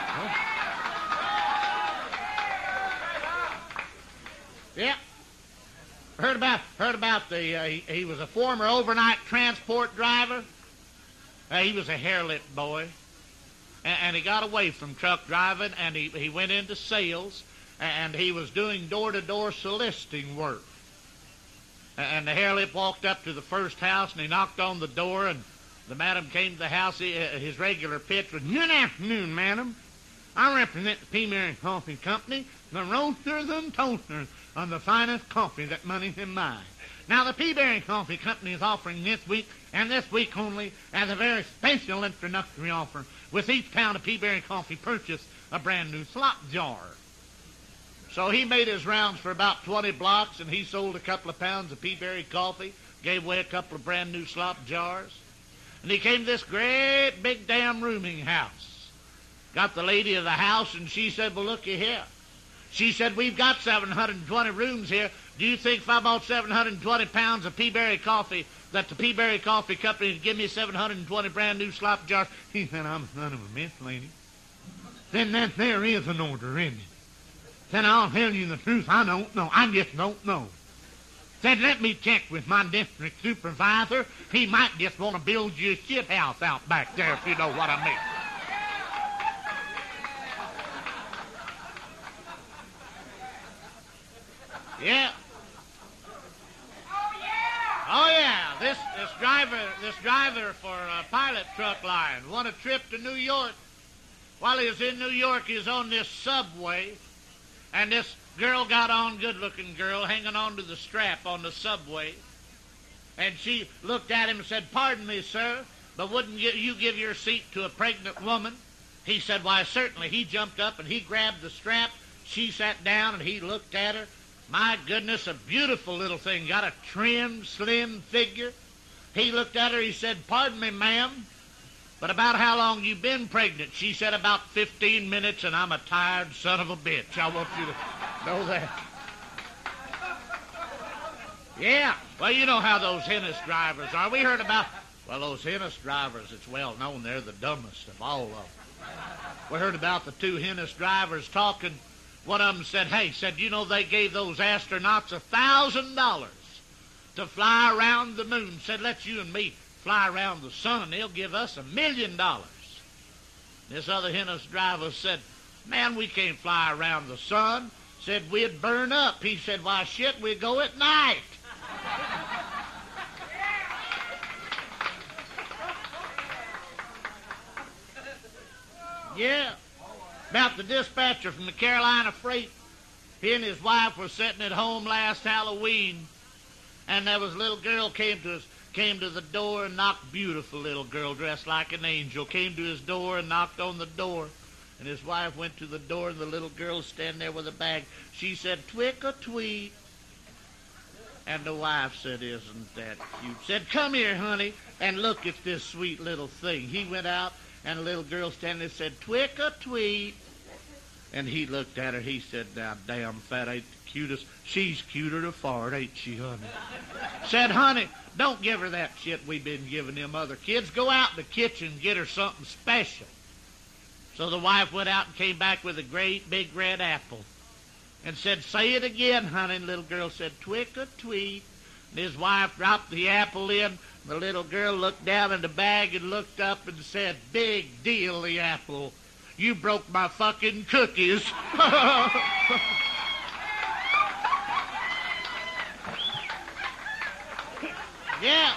Yeah. Heard about he was a former overnight transport driver. He was a hair-lipped boy. And he got away from truck driving, and he went into sales, and he was doing door-to-door soliciting work. And the hair-lip walked up to the first house, and he knocked on the door, and the madam came to the house. His regular pitch was, "Good afternoon, madam. I represent the Peaberry Coffee Company, the roasters and toasters of the finest coffee that money can buy. Now, the Peaberry Coffee Company is offering this week, and this week only, as a very special introductory offer, with each pound of Peaberry coffee purchase, a brand new slop jar." So he made his rounds for about 20 blocks, and he sold a couple of pounds of Peaberry coffee, gave away a couple of brand new slop jars. And he came to this great big damn rooming house. Got the lady of the house, and she said, "Well, looky here." She said, "We've got 720 rooms here. Do you think if I bought 720 pounds of Peaberry coffee, that the Peaberry Coffee Company would give me 720 brand new slop jars?" He said, "I'm son of a bitch, lady. Then that there is an order, isn't it? Then I'll tell you the truth. I don't know. I just don't know." Said, "Let me check with my district supervisor. He might just want to build you a shit house out back there, if you know what I mean." Yeah. Oh yeah. This driver for a pilot truck line won a trip to New York. While he was in New York, he was on this subway, and this girl got on, good-looking girl, hanging on to the strap on the subway. And she looked at him and said, "Pardon me, sir, but wouldn't you give your seat to a pregnant woman?" He said, "Why, certainly." He jumped up and he grabbed the strap. She sat down and he looked at her. My goodness, a beautiful little thing. Got a trim, slim figure. He looked at her. He said, "Pardon me, ma'am, but about how long you been pregnant?" She said, "About 15 minutes, and I'm a tired son of a bitch. I want you to know that." Yeah. Well, you know how those Hennis drivers are. We heard about, well, those Hennis drivers, it's well known they're the dumbest of all of them. We heard about the two Hennis drivers talking. One of them said, they gave those astronauts $1,000 to fly around the moon. Said, "Let you and me fly around the sun, and they'll give us $1 million. This other Hennis driver said, "Man, we can't fly around the sun." Said, "We'd burn up." He said, "Why, shit, we go at night." Yeah. About the dispatcher from the Carolina Freight. He and his wife were sitting at home last Halloween, and there was a little girl came to the door and knocked. Beautiful little girl dressed like an angel came to his door and knocked on the door. And his wife went to the door, and the little girl standing there with a bag. She said, "Twick or tweet." And the wife said, "Isn't that cute?" Said, "Come here, honey, and look at this sweet little thing." He went out, and the little girl standing there said, "Twick or tweet." And he looked at her. He said, "Now, damn fat ain't the cutest. She's cuter to fart, ain't she, honey?" Said, "Honey, don't give her that shit we've been giving them other kids. Go out in the kitchen and get her something special." So the wife went out and came back with a great big red apple and said, "Say it again, honey." And the little girl said, "Twick or tweet." And his wife dropped the apple in. The little girl looked down in the bag and looked up and said, "Big deal, the apple. You broke my fucking cookies." Yeah.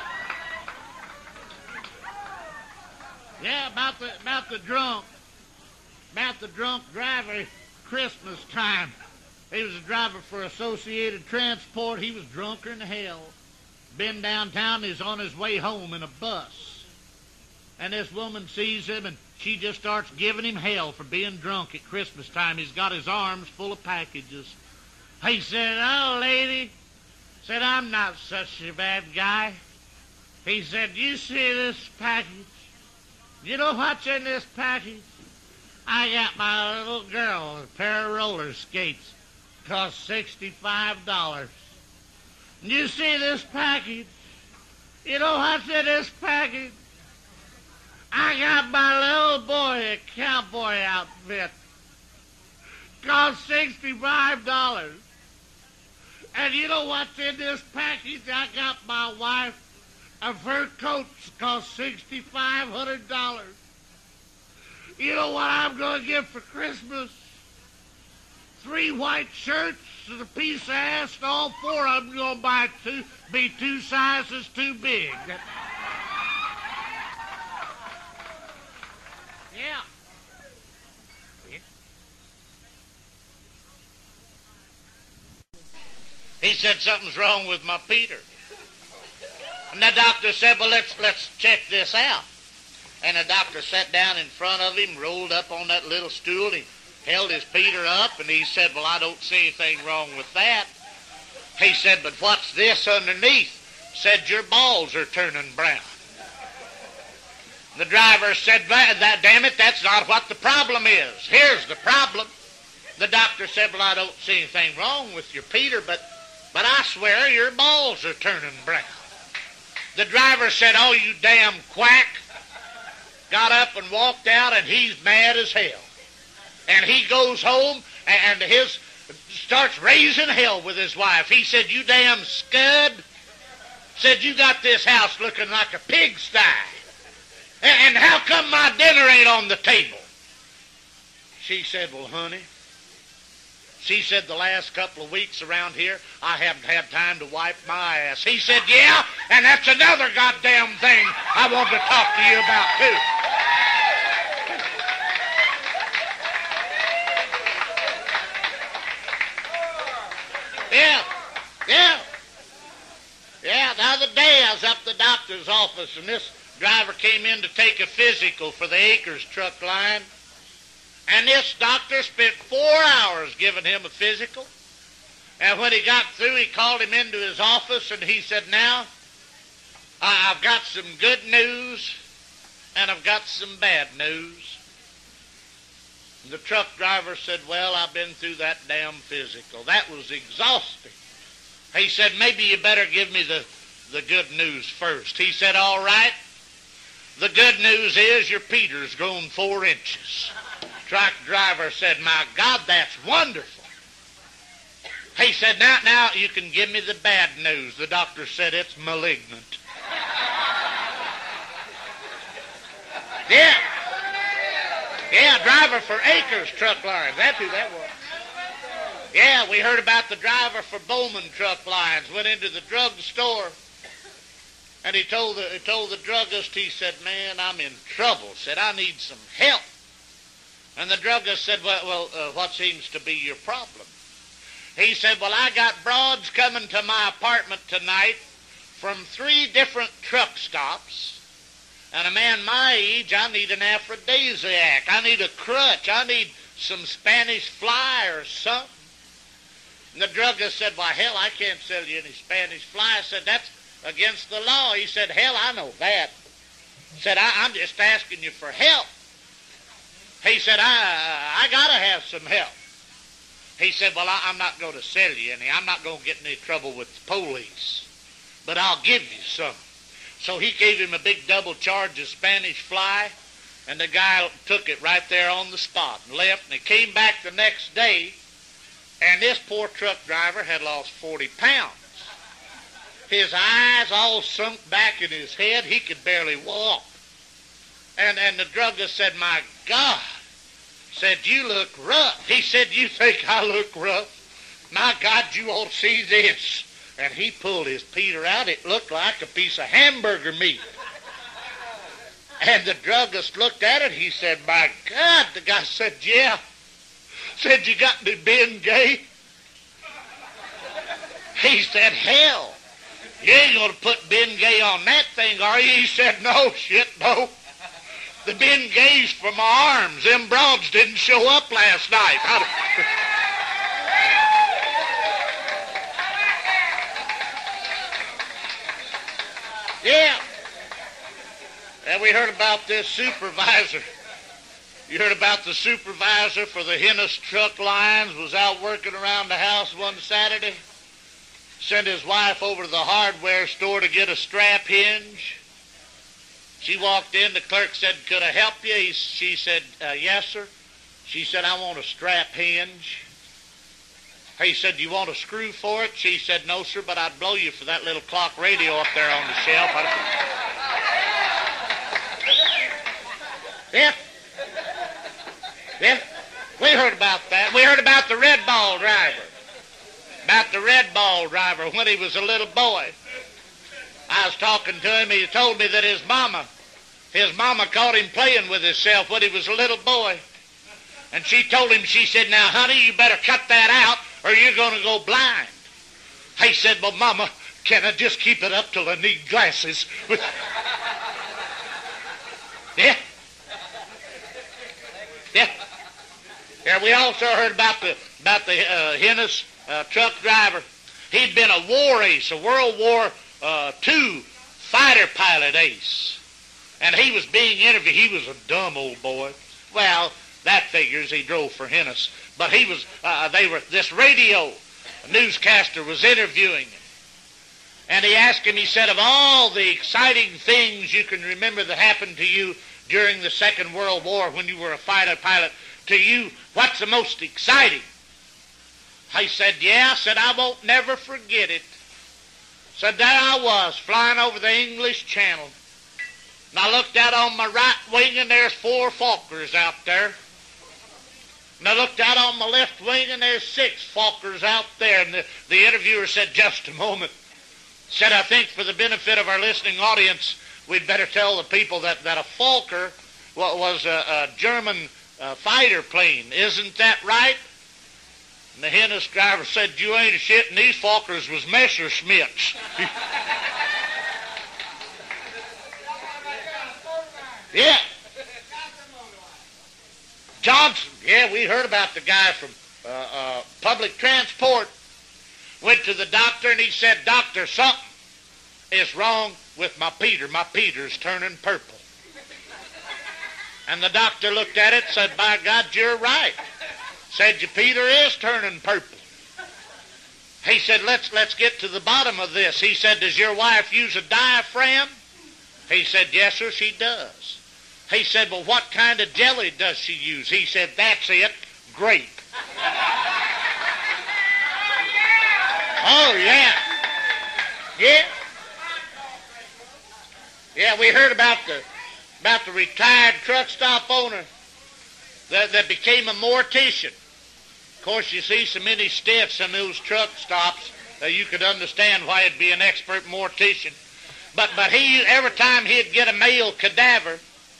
Yeah, about the drunk driver, Christmas time. He was a driver for Associated Transport. He was drunker than hell. Been downtown, he's on his way home in a bus. And this woman sees him, and she just starts giving him hell for being drunk at Christmas time. He's got his arms full of packages. He said, "Oh, lady," said, "I'm not such a bad guy." He said, "You see this package? You know what's in this package? I got my little girl a pair of roller skates. Cost $65. You see this package? You know what's in this package? I got my little boy a cowboy outfit. Cost $65. And you know what's in this package? I got my wife a fur coat. Cost $6,500. You know what I'm going to give for Christmas? 3 white shirts and a piece of ass, and all 4 of them going to buy be 2 sizes too big." Yeah. He said, "Something's wrong with my Peter." And the doctor said, "Well, let's check this out." And the doctor sat down in front of him, rolled up on that little stool. He held his Peter up, and he said, "Well, I don't see anything wrong with that." He said, "But what's this underneath?" Said, "Your balls are turning brown." The driver said, "Damn it, that's not what the problem is. Here's the problem." The doctor said, "Well, I don't see anything wrong with your Peter, but I swear your balls are turning brown." The driver said, "Oh, you damn quack." Got up and walked out, and he's mad as hell. And he goes home and starts raising hell with his wife. He said, "You damn scud." Said, "You got this house looking like a pigsty. And how come my dinner ain't on the table?" She said, "Well, honey," she said, "the last couple of weeks around here, I haven't had time to wipe my ass." He said, "Yeah, and that's another goddamn thing I want to talk to you about, too." Yeah, the other day I was up at the doctor's office, and this driver came in to take a physical for the Acres truck line. And this doctor spent 4 hours giving him a physical. And when he got through, he called him into his office, and he said, "Now, I've got some good news, and I've got some bad news." And the truck driver said, "Well, I've been through that damn physical. That was exhausting." He said, "Maybe you better give me the good news first." He said, "All right. The good news is your Peter's grown 4 inches. Truck driver said, "My God, that's wonderful." He said, now you can give me the bad news." The doctor said, "It's malignant." Yeah, driver for Acres truck lines. That's who that was. Yeah, we heard about the driver for Bowman truck lines. Went into the drug store, and he told the druggist, he said, "Man, I'm in trouble." Said, "I need some help." And the druggist said, well, what seems to be your problem? He said, well, I got broads coming to my apartment tonight from 3 different truck stops. And a man my age, I need an aphrodisiac. I need a crutch. I need some Spanish fly or something. And the druggist said, well, hell, I can't sell you any Spanish fly. I said, that's against the law. He said, hell, I know that. He said, I'm just asking you for help. He said, I got to have some help. He said, well, I'm not going to sell you any. I'm not going to get in any trouble with the police. But I'll give you some. So he gave him a big double charge of Spanish fly, and the guy took it right there on the spot and left. And he came back the next day, and this poor truck driver had lost 40 pounds. His eyes all sunk back in his head. He could barely walk. And the druggist said, my God, said, you look rough. He said, you think I look rough? My God, you ought to see this. And he pulled his Peter out. It looked like a piece of hamburger meat. And the druggist looked at it. He said, my God. The guy said, yeah. Said, you got any Bengay? He said, hell, you ain't going to put Bengay on that thing, are you? He said, no, shit, no. The Bengay's for my arms. Them broads didn't show up last night. Yeah. And we heard about this supervisor. You heard about the supervisor for the Hennis truck lines was out working around the house one Saturday. Sent his wife over to the hardware store to get a strap hinge. She walked in. The clerk said, could I help you? She said, yes, sir. She said, I want a strap hinge. He said, do you want a screw for it? She said, no, sir, but I'd blow you for that little clock radio up there on the shelf. Yeah. Yeah. We heard about that. We heard about the red ball driver. About the red ball driver when he was a little boy. I was talking to him. He told me that his mama caught him playing with himself when he was a little boy. And she told him, she said, now, honey, you better cut that out or you're going to go blind. He said, well, Mama, can I just keep it up till I need glasses? Yeah. Yeah. Yeah, we also heard about the Hennis truck driver. He'd been a war ace, a World War II fighter pilot ace. And he was being interviewed. He was a dumb old boy. Well, that figures. He drove for Hennis. But he was, this radio newscaster was interviewing him. And he asked him, he said, of all the exciting things you can remember that happened to you during the Second World War when you were a fighter pilot, to you, what's the most exciting? He said, yeah. Said, I won't never forget it. Said, there I was, flying over the English Channel. And I looked out on my right wing, and there's 4 Fokkers out there. And I looked out on my left wing, and there's 6 Fokkers out there. And the interviewer said, just a moment. Said, I think for the benefit of our listening audience, we'd better tell the people that a Fokker was a German fighter plane. Isn't that right? And the Hennis driver said, you ain't a shit, and these Fokkers was Messerschmitts. Yeah. Johnson, yeah, we heard about the guy from public transport. Went to the doctor and he said, Doctor, something is wrong with my Peter. My Peter's turning purple. And the doctor looked at it and said, by God, you're right. Said, your Peter is turning purple. He said, let's get to the bottom of this. He said, does your wife use a diaphragm? He said, yes, sir, she does. He said, well, what kind of jelly does she use? He said, that's it, grape. Oh, yeah. Yeah. Yeah, we heard about the retired truck stop owner that became a mortician. Of course, you see so many stiffs in those truck stops that you could understand why he'd be an expert mortician. But he, every time he'd get a male cadaver,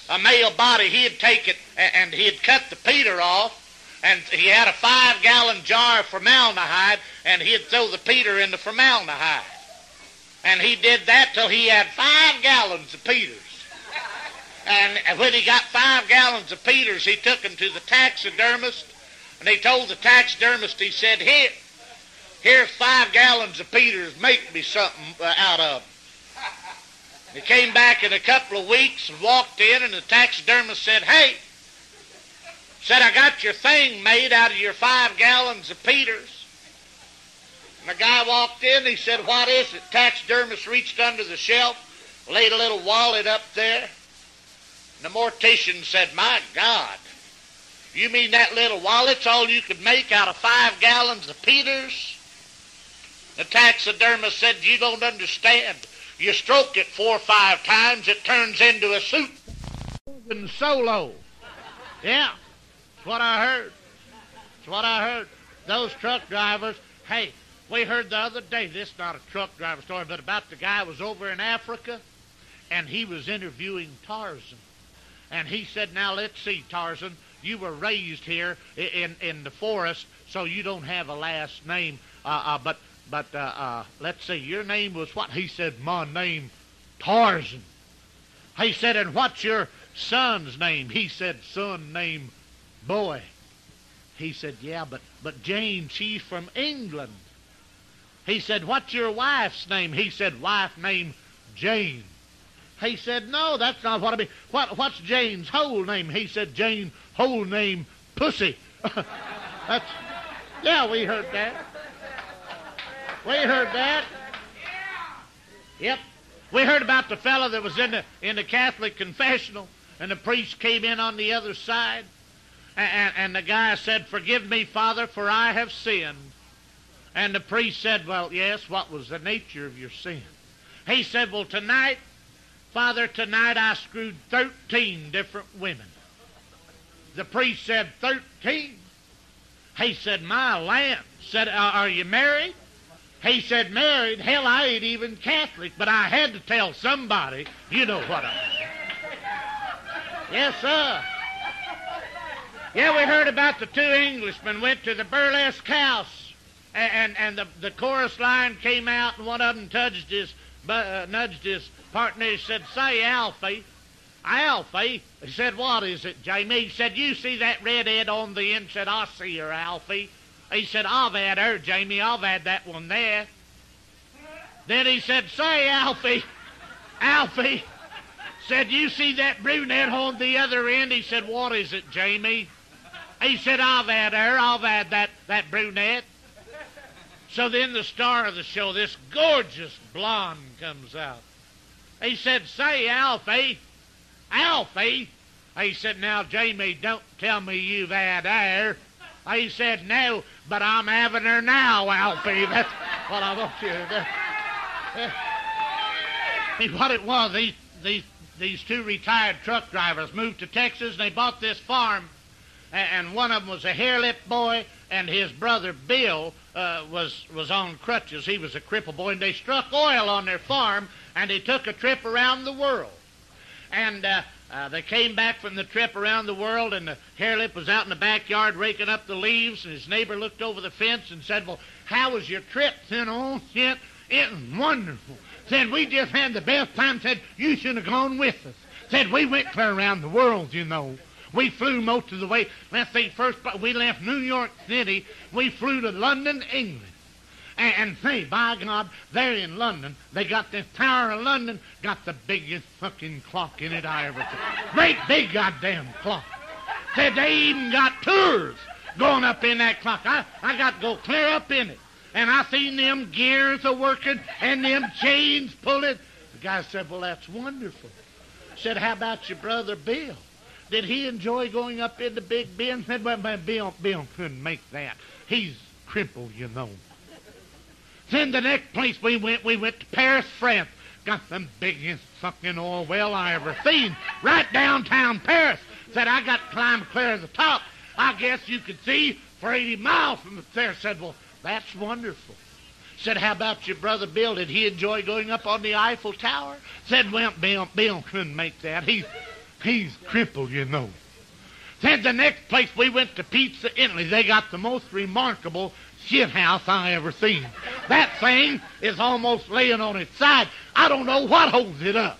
a male body, he'd take it and he'd cut the peter off, and he had a 5-gallon jar of formaldehyde, and he'd throw the peter in the formaldehyde. And he did that till he had 5 gallons of peters. And when he got 5 gallons of peters, he took them to the taxidermist, and he told the taxidermist, he said, here's 5 gallons of peters, make me something out of them. He came back in a couple of weeks and walked in, and the taxidermist said, hey, said, I got your thing made out of your 5 gallons of peters. And the guy walked in, he said, what is it? Taxidermist reached under the shelf, laid a little wallet up there. And the mortician said, my God, you mean that little wallet's all you could make out of 5 gallons of peters? The taxidermist said, you don't understand. You stroke it 4 or 5 times, it turns into a suit. And solo. Yeah, that's what I heard. That's what I heard. Those truck drivers, hey, we heard the other day, this is not a truck driver story, but about the guy who was over in Africa, and he was interviewing Tarzan. And he said, now let's see, Tarzan, you were raised here in the forest, so you don't have a last name, but let's see, your name was what? He said, my name, Tarzan. He said, and what's your son's name? He said, son named Boy. He said, yeah, but Jane, she's from England. He said, what's your wife's name? He said, wife named Jane. He said, no, that's not what I mean. What's Jane's whole name? He said, Jane, whole name, Pussy. Yeah, we heard that. We heard that. Yep. We heard about the fellow that was in the Catholic confessional, and the priest came in on the other side, and the guy said, forgive me, Father, for I have sinned. And the priest said, well, yes, what was the nature of your sin? He said, well, tonight, Father, tonight I screwed 13 different women. The priest said, 13? He said, my land. Said, are you married? He said, married? Hell, I ain't even Catholic, but I had to tell somebody. You know what I mean. Yes, sir. Yeah, we heard about the 2 Englishmen went to the burlesque house, and the chorus line came out, and one of them nudged his partner. He said, say, Alfie. Alfie? He said, what is it, Jamie? He said, you see that red head on the end? He said, I see her, Alfie. He said, I've had her, Jamie. I've had that one there. Then he said, say, Alfie. Alfie. Said, you see that brunette on the other end? He said, what is it, Jamie? He said, I've had her. I've had that brunette. So then the star of the show, this gorgeous blonde, comes out. He said, say, Alfie. Alfie. He said, now, Jamie, don't tell me you've had her. He said, no, but I'm having her now, Alfie. That's what I want you to do. What it was, these 2 retired truck drivers moved to Texas, and they bought this farm, and one of them was a hair-lipped boy, and his brother Bill was on crutches. He was a cripple boy, and they struck oil on their farm, and they took a trip around the world. And they came back from the trip around the world, and the hair-lip was out in the backyard raking up the leaves, and his neighbor looked over the fence and said, well, how was your trip? Said, oh, shit, it was wonderful. Said, we just had the best time. Said, you should have gone with us. Said, we went clear around the world, you know. We flew most of the way. Let's see, first we left New York City. We flew to London, England. And say, by God, there in London, they got this Tower of London, got the biggest fucking clock in it I ever saw. Great big goddamn clock. Said they even got tours going up in that clock. I got to go clear up in it. And I seen them gears a-working and them chains pulling. The guy said, well, that's wonderful. Said, how about your brother Bill? Did he enjoy going up in the Big Ben? Said, well, Bill couldn't make that. He's crippled, you know. Then the next place we went to Paris, France. Got the biggest fucking oil well I ever seen. Right downtown Paris. Said, I got to climb clear to the top. I guess you could see for 80 miles from there. Said, well, that's wonderful. Said, how about your brother Bill? Did he enjoy going up on the Eiffel Tower? Said, well, Bill couldn't make that. He's crippled, you know. Said the next place we went to Pizza Italy, they got the most remarkable shit house I ever seen. That thing is almost laying on its side. I don't know what holds it up.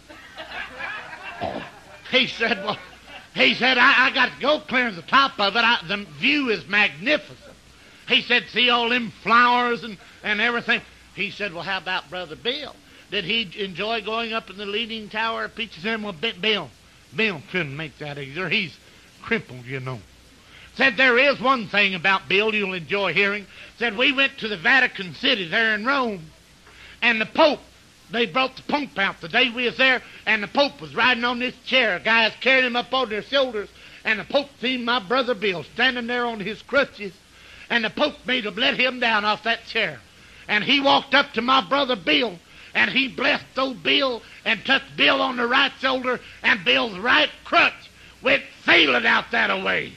He said, I got to go clear the top of it. The view is magnificent. He said, see all them flowers and everything. He said, well, how about Brother Bill? Did he enjoy going up in the Leaning Tower of Pizza? Said, well, Bill couldn't make that either. He's crippled, you know. Said there is one thing about Bill you'll enjoy hearing. Said we went to the Vatican City there in Rome, and the Pope, they brought the Pope out the day we was there, and the Pope was riding on this chair. Guys carried him up on their shoulders, and the Pope seen my brother Bill standing there on his crutches, and the Pope made him let him down off that chair. And he walked up to my brother Bill, and he blessed old Bill and touched Bill on the right shoulder, and Bill's right crutch went sailing out that way.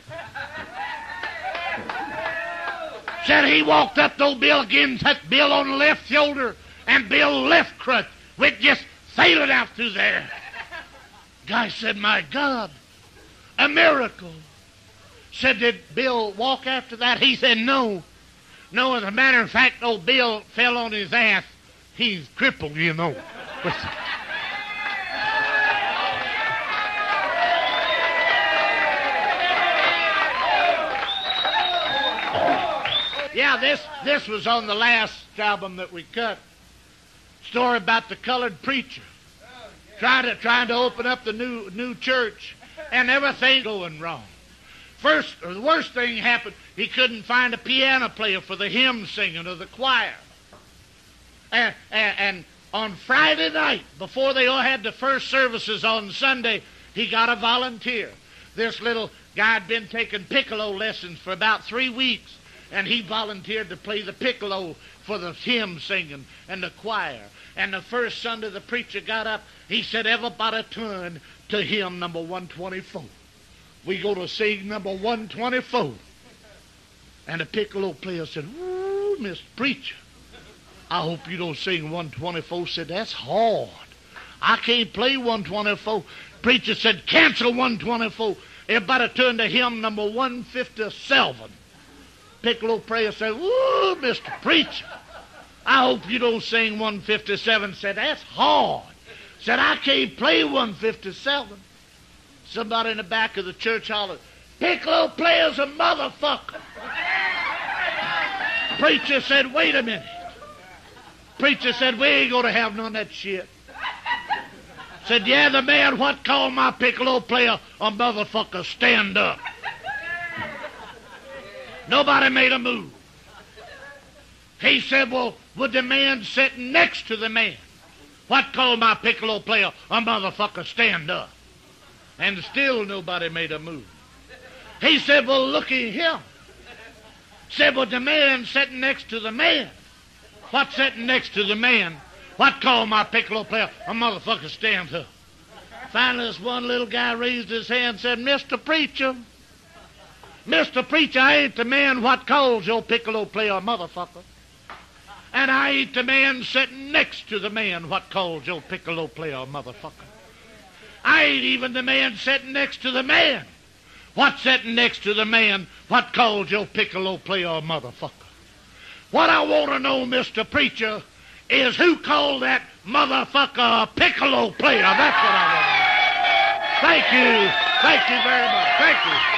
Said he walked up to old Bill again, touched Bill on the left shoulder, and Bill's left crutch went just sailing out through there. Guy said, my God, a miracle. Said, did Bill walk after that? He said, no. No, as a matter of fact, old Bill fell on his ass. He's crippled, you know. Yeah, this was on the last album that we cut. Story about the colored preacher trying to open up the new church, and everything going wrong. The worst thing happened. He couldn't find a piano player for the hymn singing or the choir. And on Friday night, before they all had the first services on Sunday, he got a volunteer. This little guy had been taking piccolo lessons for about 3 weeks, and he volunteered to play the piccolo for the hymn singing and the choir. And the first Sunday the preacher got up, he said, everybody turn to hymn number 124. We go to sing number 124. And the piccolo player said, ooh, Mr. Preacher, I hope you don't sing 124. Said, that's hard. I can't play 124. Preacher said, cancel 124. Everybody turn to hymn number 157. Piccolo player said, ooh, Mr. Preacher, I hope you don't sing 157. Said, that's hard. Said, I can't play 157. Somebody in the back of the church hollered, piccolo player's a motherfucker. Preacher said, wait a minute. Preacher said, we ain't going to have none of that shit. Said, yeah, the man what called my piccolo player a motherfucker, stand up. Nobody made a move. He said, well, would the man sitting next to the man what called my piccolo player a motherfucker, stand up? And still nobody made a move. He said, well, looky here. Said, well, the man sitting next to the man. What's sitting next to the man? What called my piccolo player a motherfucker, stand up? Finally, this one little guy raised his hand and said, Mr. Preacher, I ain't the man what calls your piccolo player a motherfucker. And I ain't the man sitting next to the man what calls your piccolo player a motherfucker. I ain't even the man sitting next to the man what's sitting next to the man what calls your piccolo player a motherfucker. What I want to know, Mr. Preacher, is who called that motherfucker a piccolo player. That's what I want to know. Thank you. Thank you very much. Thank you.